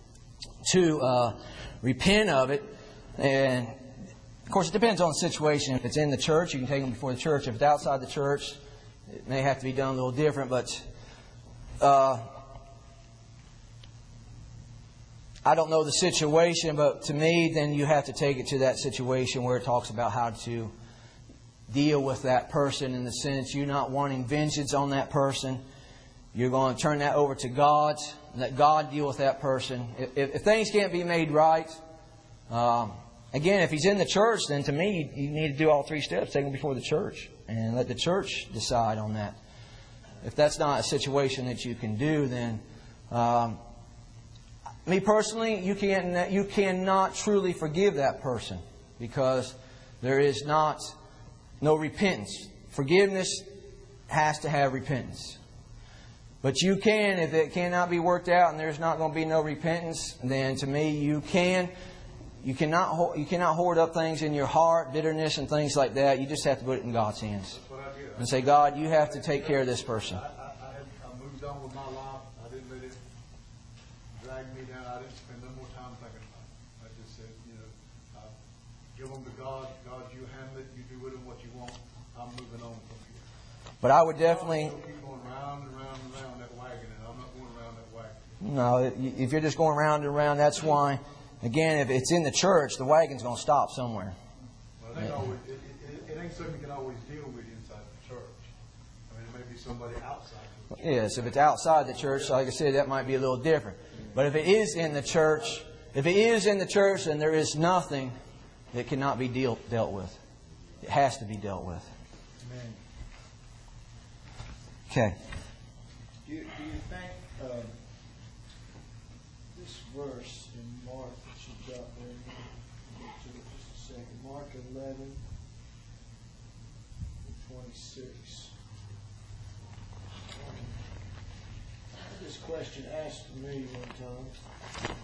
Speaker 1: repent of it, and of course it depends on the situation. If it's in the church, you can take them before the church. If it's outside the church, it may have to be done a little different, but I don't know the situation, but to me, then you have to take it to that situation where it talks about how to deal with that person, in the sense you're not wanting vengeance on that person. You're going to turn that over to God, and let God deal with that person. If things can't be made right, again, if he's in the church, then to me, you need to do all three steps. Take him before the church and let the church decide on that. If that's not a situation that you can do, then... me personally, you cannot truly forgive that person, because there is no repentance. Forgiveness has to have repentance. But you can, if it cannot be worked out and there's not going to be no repentance, then to me you cannot hoard up things in your heart, bitterness and things like that. You just have to put it in God's hands and say, God, you have to take care of this person.
Speaker 2: I moved on with my life. I didn't let it drag me down. I didn't spend no more time thinking about it. I just said, I give them to God. God, you handle it. You do with them what you want. I'm moving on from here.
Speaker 1: But I would definitely...
Speaker 2: keep going round and round and round that wagon, and I'm not going around that wagon.
Speaker 1: No, if you're just going round and round, that's why, again, if it's in the church, the wagon's going to stop somewhere.
Speaker 2: Well, it ain't something you can always deal with inside the church. I mean, it may be somebody outside the church.
Speaker 1: Yes, if it's outside the church, like I said, that might be a little different. But if it is in the church, then there is nothing that cannot be dealt with. It has to be dealt with.
Speaker 3: Amen.
Speaker 1: Okay.
Speaker 3: Do you think this verse in Mark that you got there, get to it just a second, Mark 11, 26. I had this question asked to me one time.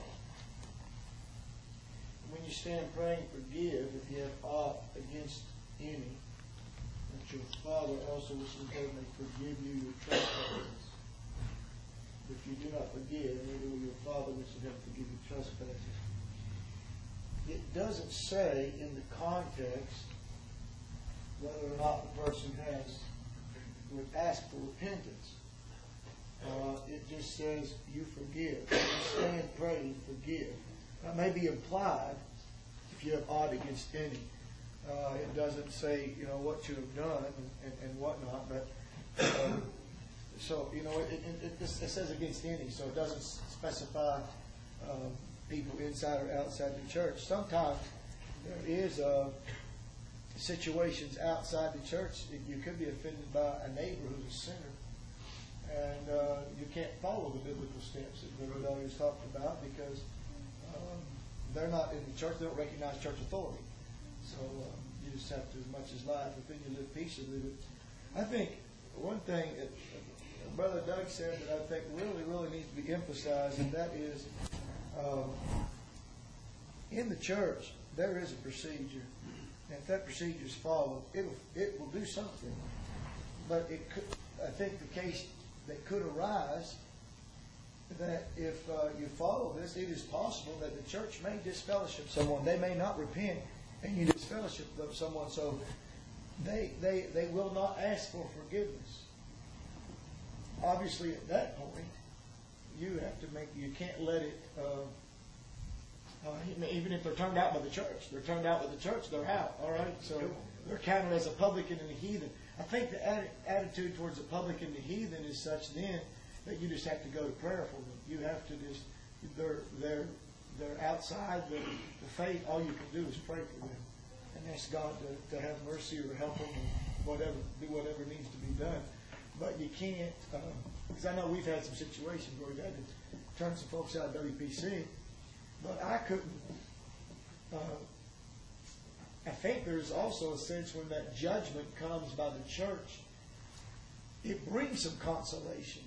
Speaker 3: When you stand praying, forgive if you have aught against any, that your Father also which is in heaven may forgive you your trespasses. If you do not forgive, neither will your Father which is in heaven forgive you trespasses. It doesn't say in the context whether or not the person would ask for repentance. It just says you forgive. When you stand praying, forgive. That may be implied if you have aught against any. It doesn't say, what you have done and whatnot, but so, it says against any, so it doesn't specify people inside or outside the church. Sometimes there is situations outside the church. You could be offended by a neighbor who's a sinner, and you can't follow the biblical steps that Brother Elliott talked about because they're not in the church. They don't recognize church authority. So you just have to, as much as life within you, live peaceably. But I think one thing that Brother Doug said that I think really, really needs to be emphasized, and that is, in the church, there is a procedure. And if that procedure is followed, it will do something. But I think the case that could arise, that if you follow this, it is possible that the church may disfellowship someone. They may not repent, and you disfellowship someone, so they will not ask for forgiveness. Obviously, at that point, you can't let it, even if they're turned out by the church. They're turned out by the church, they're out, all right? So they're counted as a publican and a heathen. I think the attitude towards a publican and a heathen is such then that you just have to go to prayer for them. You have to just, they're outside the faith. All you can do is pray for them and ask God to have mercy or help them or do whatever needs to be done. But you can't, because I know we've had some situations where we've had to turn some folks out of WPC, but I couldn't. I think there's also a sense when that judgment comes by the church, it brings some consolation.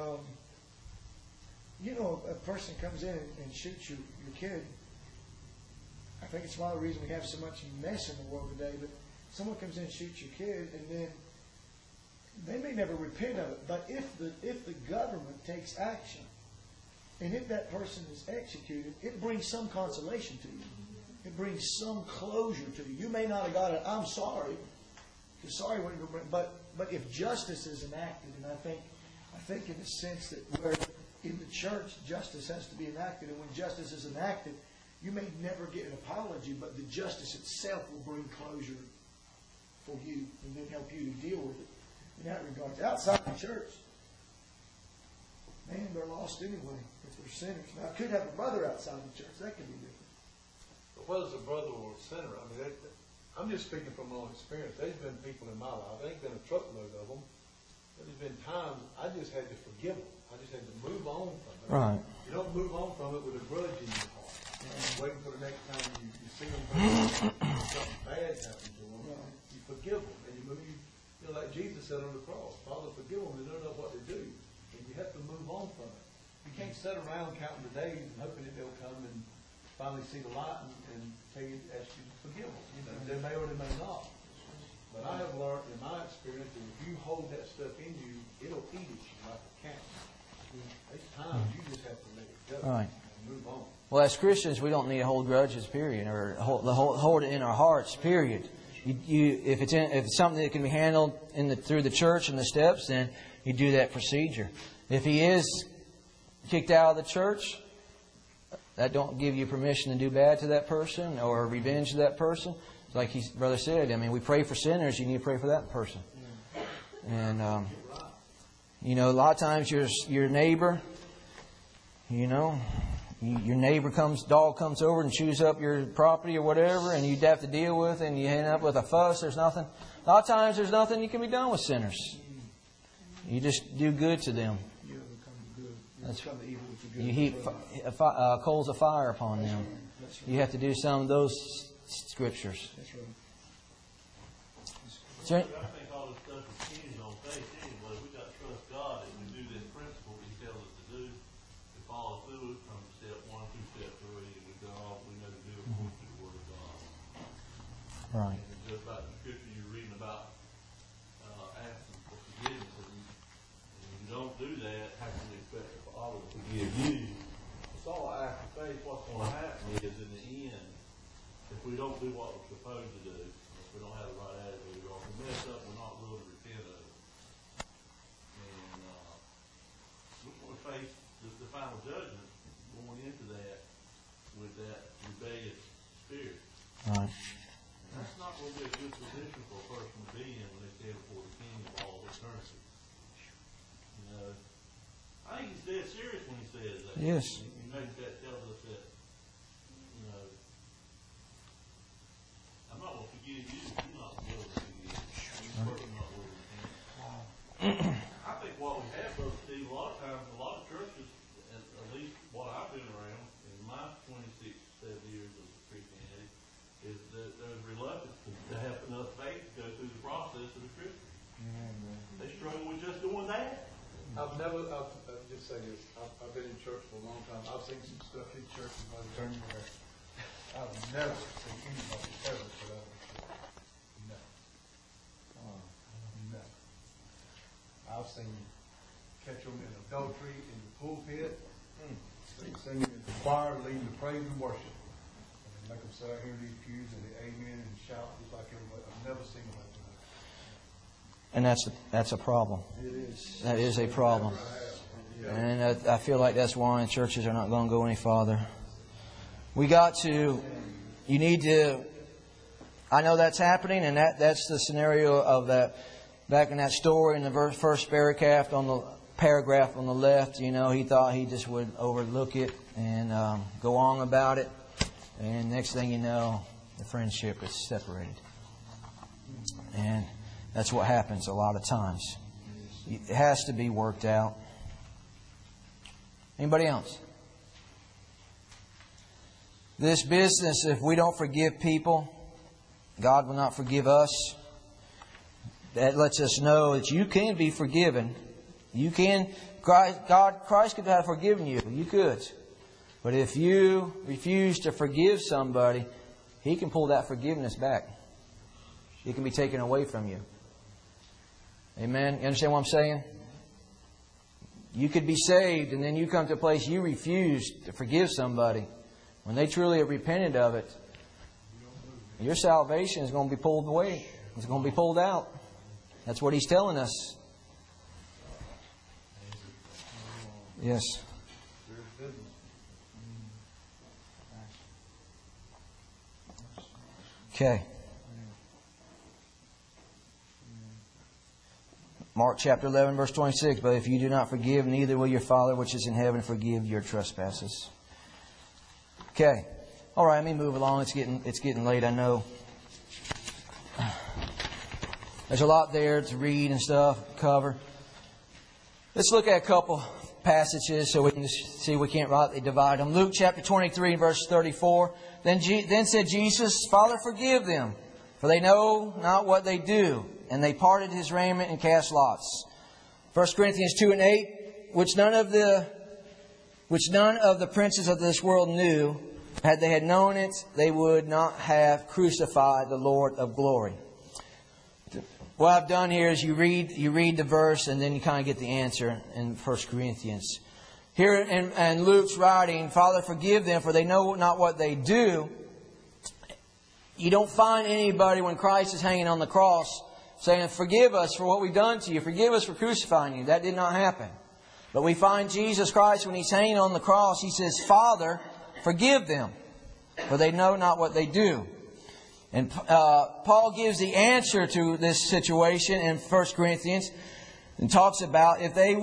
Speaker 3: A person comes in and shoots your kid. I think it's one of the reasons we have so much mess in the world today, but someone comes in and shoots your kid, and then they may never repent of it. But if the government takes action, and if that person is executed, it brings some consolation to you. It brings some closure to you. You may not have got it. I'm sorry. But if justice is enacted, and I think in a sense that where in the church justice has to be enacted, and when justice is enacted, you may never get an apology, but the justice itself will bring closure for you and then help you to deal with it in that regard. Outside the church, man, they're lost anyway if they're sinners. Now, I could have a brother outside the church. That could be different.
Speaker 2: But whether it's a brother or a sinner, I mean, I'm just speaking from my own experience. There's been people in my life, there ain't been a truckload of them, but there's been times I just had to forgive them. I just had to move on from it.
Speaker 1: Right.
Speaker 2: You don't move on from it with a grudge in your heart. Waiting for the next time you see them, something bad happen to them, you forgive them. And you move, like Jesus said on the cross, Father, forgive them, they don't know what to do. And you have to move on from it. You can't sit around counting the days and hoping that they'll come and finally see the light and ask you to forgive them. They may or they may not. But I have learned in my experience that if you hold that stuff in you, it'll eat at you like a cancer. There's times you just have to let it go and move on.
Speaker 1: Well, as Christians, we don't need to hold grudges, period, or hold it in our hearts, period. If it's something that can be handled through the church and the steps, then you do that procedure. If he is kicked out of the church, that don't give you permission to do bad to that person or revenge to that person. Like his brother said, I mean, we pray for sinners. You need to pray for that person. And a lot of times your neighbor, your neighbor dog comes over and chews up your property or whatever, and you'd have to deal with it, and you end up with a fuss. A lot of times there's nothing you can be done with sinners. You just do good to them. You heap coals of fire upon them. You have to do some of those scriptures.
Speaker 3: That's right.
Speaker 4: I think all this stuff is hinged on faith anyway. We've got to trust God that we do this principle He tells us to do, to follow through it from step 1 to step 3, and we know to do according to the Word of God.
Speaker 1: Right.
Speaker 4: And just about the scripture you're reading about asking for forgiveness, and if you don't do that, how can we expect the Father to forgive you? It's all act of faith. What's going to happen is, in the end, if we don't do what we're supposed to do, if we don't have the right attitude, or if we mess up, we're not willing to repent of it. And we're going to face the final judgment going into that with that rebellious spirit.
Speaker 1: Right.
Speaker 4: And that's not going to be a good position for a person to be in when they stand before the King of all eternity. I think he's dead serious when he says that.
Speaker 1: Yes.
Speaker 4: He makes that, tells us that, I'm not going to forgive you if you're not willing to forgive. You're certainly not willing to repent. I think what we have, Brother Steve, a lot of times, a lot of churches, at least what I've been around in my 26, 7 years of Christianity, is that there's reluctance to have enough faith to go through the process of the Christian. They struggle with just doing that?
Speaker 2: I'll just say this, I've been in church for a long time. I've seen some stuff in churches by the turn where I've never seen anybody ever put out of church. No. No. I've seen catch them in adultery, in the pulpit, singing in the choir, leading the praise and worship. And they make them sit out here in these pews and they amen and shout just like everybody. I've never seen them like that.
Speaker 1: And that's a problem.
Speaker 2: It is.
Speaker 1: That is a problem. And I feel like that's why churches are not going to go any farther. You need to, I know that's happening, and that's the scenario of that, back in that story in the first paragraph on the left, he thought he just would overlook it and go on about it. And next thing you know, the friendship is separated. And that's what happens a lot of times. It has to be worked out. Anybody else? This business, if we don't forgive people, God will not forgive us. That lets us know that you can be forgiven. You can. Christ could have forgiven you. You could. But if you refuse to forgive somebody, He can pull that forgiveness back. It can be taken away from you. Amen? You understand what I'm saying? You could be saved and then you come to a place you refuse to forgive somebody. When they truly have repented of it, your salvation is going to be pulled away. It's going to be pulled out. That's what He's telling us. Yes. Okay. Mark chapter 11, verse 26. But if you do not forgive, neither will your Father which is in heaven forgive your trespasses. Okay. All right, let me move along. It's getting late, I know. There's a lot there to read and stuff, cover. Let's look at a couple passages so we can just see we can't rightly divide them. Luke chapter 23, verse 34. Then said Jesus, Father, forgive them, for they know not what they do. And they parted His raiment and cast lots. 1 Corinthians 2 and 8, which none of the princes of this world knew. Had they had known it, they would not have crucified the Lord of glory. What I've done here is you read the verse and then you kind of get the answer in 1 Corinthians. Here in Luke's writing, Father, forgive them, for they know not what they do. You don't find anybody when Christ is hanging on the cross saying, forgive us for what we've done to you. Forgive us for crucifying you. That did not happen. But we find Jesus Christ when He's hanging on the cross, He says, Father, forgive them, for they know not what they do. And Paul gives the answer to this situation in 1 Corinthians and talks about if they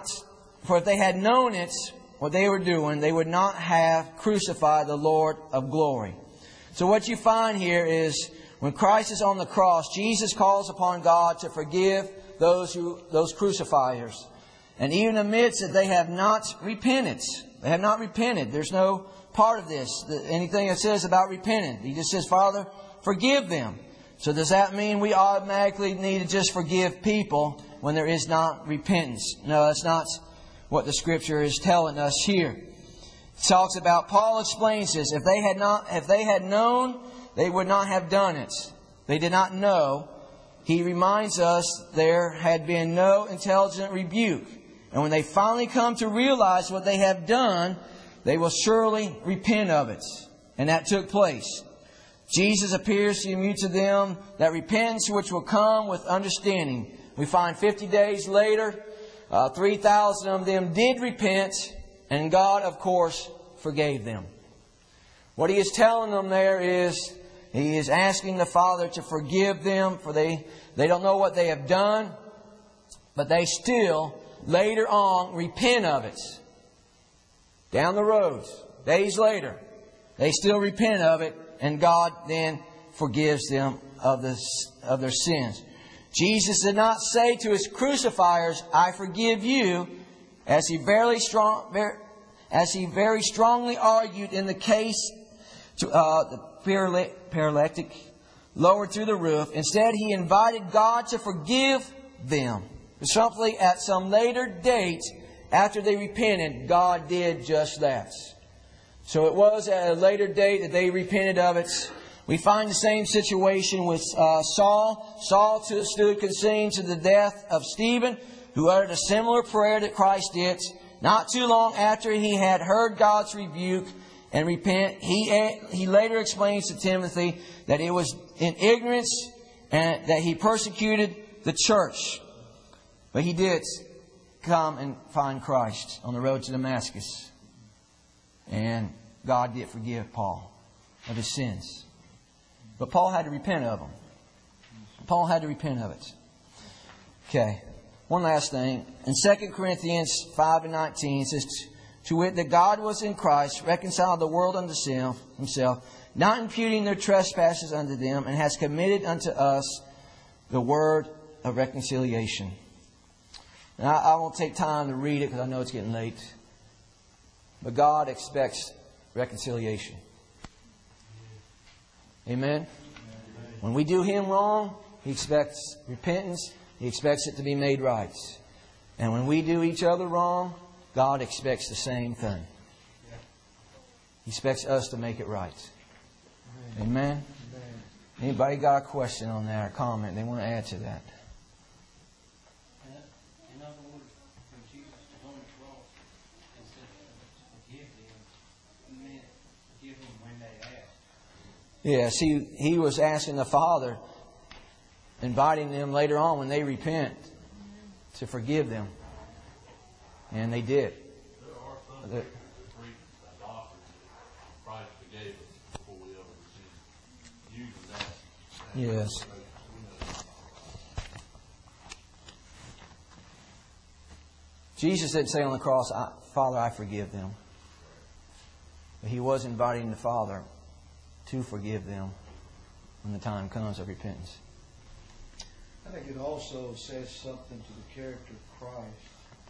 Speaker 1: had known it, what they were doing, they would not have crucified the Lord of glory. So what you find here is when Christ is on the cross, Jesus calls upon God to forgive those crucifiers. And even admits that they have not repented. They have not repented. There's no part of this, anything that says about repenting. He just says, Father, forgive them. So does that mean we automatically need to just forgive people when there is not repentance? No, that's not what the Scripture is telling us here. It talks about, Paul explains this, if they had known, they would not have done it. They did not know. He reminds us there had been no intelligent rebuke. And when they finally come to realize what they have done, they will surely repent of it. And that took place. Jesus appears to immute to them that repentance which will come with understanding. We find 50 days later, 3,000 of them did repent, and God, of course, forgave them. What He is telling them there is, He is asking the Father to forgive them, for they don't know what they have done, but they still, later on, repent of it. Down the road, days later, they still repent of it, and God then forgives them of their sins. Jesus did not say to His crucifiers, I forgive you, as He very strongly argued in the case to the paralytic lowered through the roof. Instead, He invited God to forgive them. Something at some later date, after they repented, God did just that. So it was at a later date that they repented of it. We find the same situation with Saul. Saul stood consenting to the death of Stephen, who uttered a similar prayer that Christ did. Not too long after he had heard God's rebuke and repent, he later explains to Timothy that it was in ignorance and that he persecuted the church. But he did come and find Christ on the road to Damascus. And God did forgive Paul of his sins. But Paul had to repent of them. Paul had to repent of it. Okay. One last thing. In 2 Corinthians 5:19 it says, to wit, that God was in Christ, reconciled the world unto Himself, not imputing their trespasses unto them, and has committed unto us the word of reconciliation. And I won't take time to read it because I know it's getting late. But God expects reconciliation. Amen? When we do Him wrong, He expects repentance. He expects it to be made right. And when we do each other wrong, God expects the same thing. He expects us to make it right. Amen? Anybody got a question on that or comment they want to add to that?
Speaker 5: In other words, when Jesus was on the cross and said, forgive them, He meant forgive them when they asked.
Speaker 1: Yes, He was asking the Father, inviting them later on when they repent to forgive them. And they did.
Speaker 4: There are some that preach that doctrine that Christ forgave us before we ever received using that.
Speaker 1: Yes. Jesus didn't say on the cross, Father, I forgive them. But He was inviting the Father to forgive them when the time comes of repentance.
Speaker 3: I think it also says something to the character of Christ.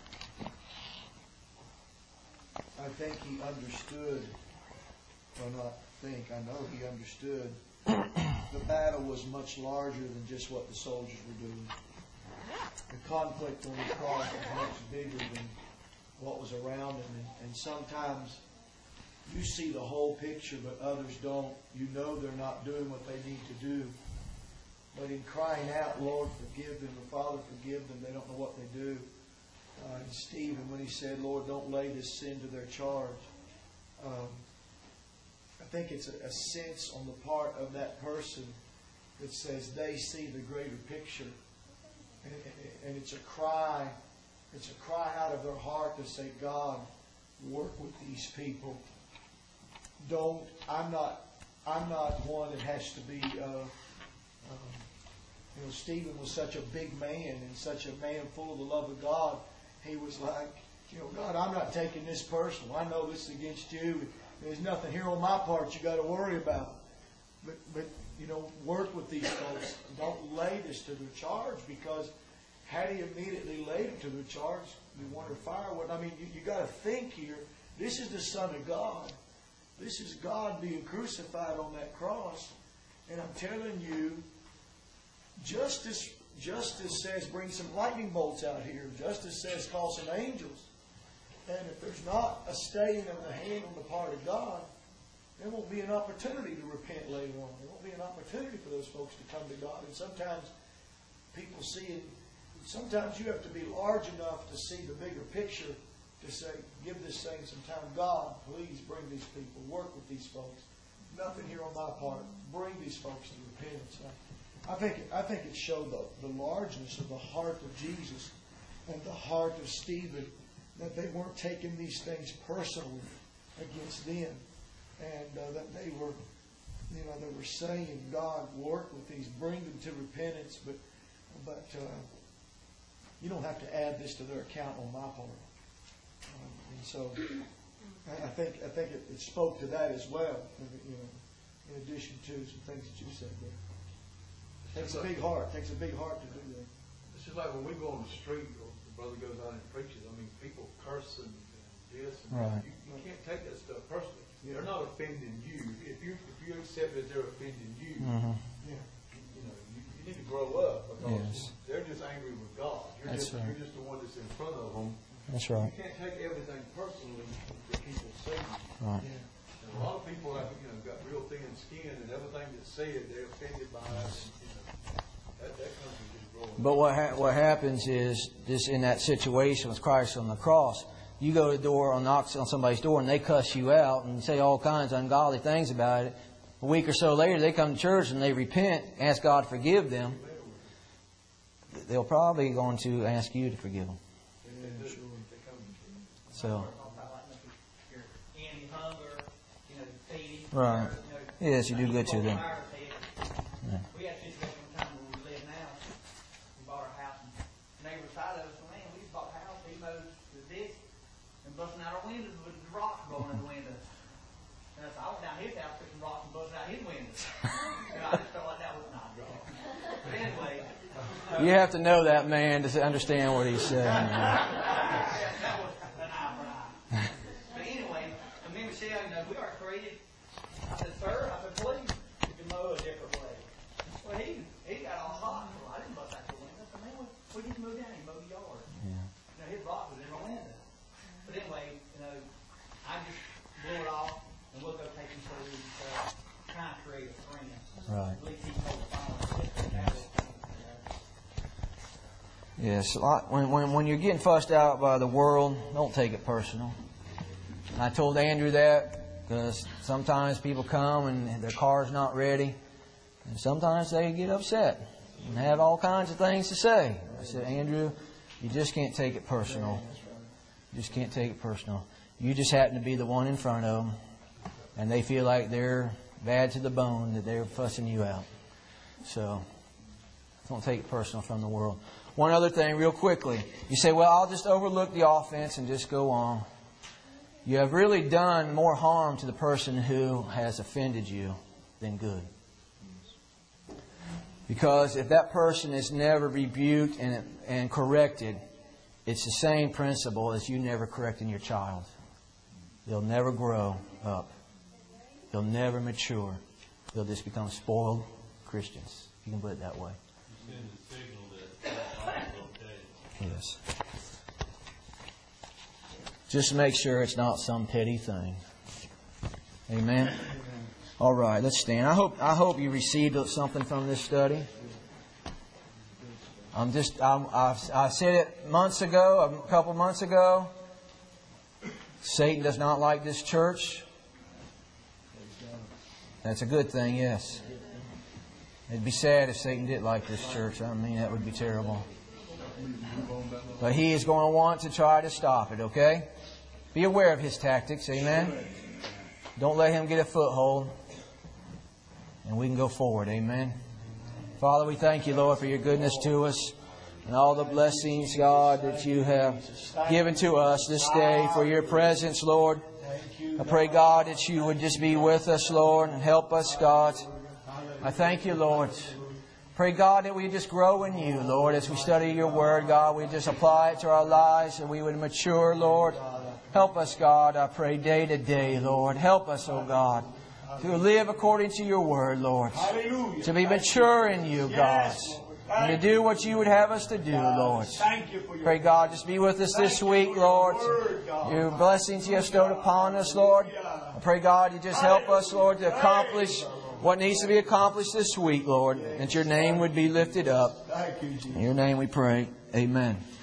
Speaker 3: I think He understood, well not think, I know He understood the battle was much larger than just what the soldiers were doing. The conflict on the cross was much bigger than what was around Him. And sometimes you see the whole picture, but others don't. You know they're not doing what they need to do. But in crying out, Lord, forgive them, or Father, forgive them, they don't know what they do. And Stephen, when he said, Lord, don't lay this sin to their charge, I think it's a sense on the part of that person that says they see the greater picture. And it's a cry out of their heart to say, God, work with these people. I'm not one that has to be, Stephen was such a big man and such a man full of the love of God. He was like, God, I'm not taking this personal. I know this is against you. There's nothing here on my part you got to worry about. But work with these folks. Don't lay this to their charge, because had he immediately laid it to their charge, we wonder firewood. I mean, you got to think here. This is the Son of God. This is God being crucified on that cross. And I'm telling you, Justice says bring some lightning bolts out here. Justice says call some angels. And if there's not a staying of the hand on the part of God, there won't be an opportunity to repent later on. There won't be an opportunity for those folks to come to God. And sometimes people see it. Sometimes you have to be large enough to see the bigger picture, to say, give this thing some time. God, please bring these people. Work with these folks. Nothing here on my part. Bring these folks to repentance. I think it showed the largeness of the heart of Jesus and the heart of Stephen, that they weren't taking these things personally against them, and that they were saying, God, work with these, bring them to repentance, but you don't have to add this to their account on my part. And so I think it spoke to that as well. In addition to some things that you said there. Takes a big heart. Takes a big heart to do that.
Speaker 2: It's just like when we go on the street, or the brother goes out and preaches. I mean, people curse and this and
Speaker 1: right.
Speaker 2: that. You can't take that stuff personally. They're not offending you. If you accept that they're offending you, you need to grow up, because they're just angry with God. You're
Speaker 1: That's right.
Speaker 2: You're just the one that's in front of them.
Speaker 1: That's right.
Speaker 2: You can't take everything personally that people say.
Speaker 1: Right.
Speaker 2: And a lot of people have, got real thin skin, and everything that's said, they're offended by it. That country is growing.
Speaker 1: But what happens is, just in that situation with Christ on the cross, you go to the door, knocks on somebody's door, and they cuss you out and say all kinds of ungodly things about it. A week or so later, they come to church and they repent, ask God to forgive them. They'll probably going to ask you to forgive them. So. Right. Yes, you do good to them.
Speaker 5: Yeah. We had a situation one time where we live now. We bought our house, and the neighbor side of us, man, we just bought a house. He mows the ditch and busting out our windows with the rocks blowing in the windows. And I went down his house, took some rocks and busted out his windows. I just felt like that was not wrong. But anyway.
Speaker 1: You have to know that man to understand what he's saying.
Speaker 5: That was an eye for an eye. But anyway, me and Michelle, we are created. I said, sir, please, you can mow a different way. Well, he got all hot. Well, I didn't bust out the window. I said, man, we just moved down and mowed the yard.
Speaker 1: Yeah.
Speaker 5: His rock was in our window. But anyway, I just blew it off, and we'll go take him through trying to create a friend.
Speaker 1: Right.
Speaker 5: At least he told the phone.
Speaker 1: Yes, when you're getting fussed out by the world, don't take it personal. I told Andrew that because sometimes people come and their car's not ready, and sometimes they get upset and have all kinds of things to say. I said, Andrew, you just can't take it personal. You just can't take it personal. You just happen to be the one in front of them, and they feel like they're bad to the bone that they're fussing you out. So don't take it personal from the world. One other thing real quickly. You say, well, I'll just overlook the offense and just go on. You have really done more harm to the person who has offended you than good. Because if that person is never rebuked and corrected, it's the same principle as you never correcting your child. They'll never grow up. They'll never mature. They'll just become spoiled Christians. You can put it that way.
Speaker 4: You send a signal that it's okay.
Speaker 1: Yes. Just make sure it's not some petty thing. Amen. All right, let's stand. I hope you received something from this study. I said it months ago, a couple months ago. Satan does not like this church. That's a good thing, yes. It'd be sad if Satan did like this church. I mean, that would be terrible. But he is going to want to try to stop it, okay? Be aware of his tactics, amen? Don't let him get a foothold. And we can go forward, amen? Father, we thank you, Lord, for your goodness to us and all the blessings, God, that you have given to us this day for your presence, Lord. I pray, God, that you would just be with us, Lord, and help us, God. I thank you, Lord. Pray, God, that we just grow in you, Lord, as we study your word, God. We just apply it to our lives and we would mature, Lord. Help us, God, I pray, day to day, Lord. Help us, oh God, to live according to your word, Lord. To be mature in you, God. And to do what you would have us to do, Lord. Pray, God, just be with us this week, Lord. Your blessings you have bestowed upon us, Lord. I pray, God, you just help us, Lord, to accomplish what needs to be accomplished this week, Lord. That your name would be lifted up. In your name we pray. Amen.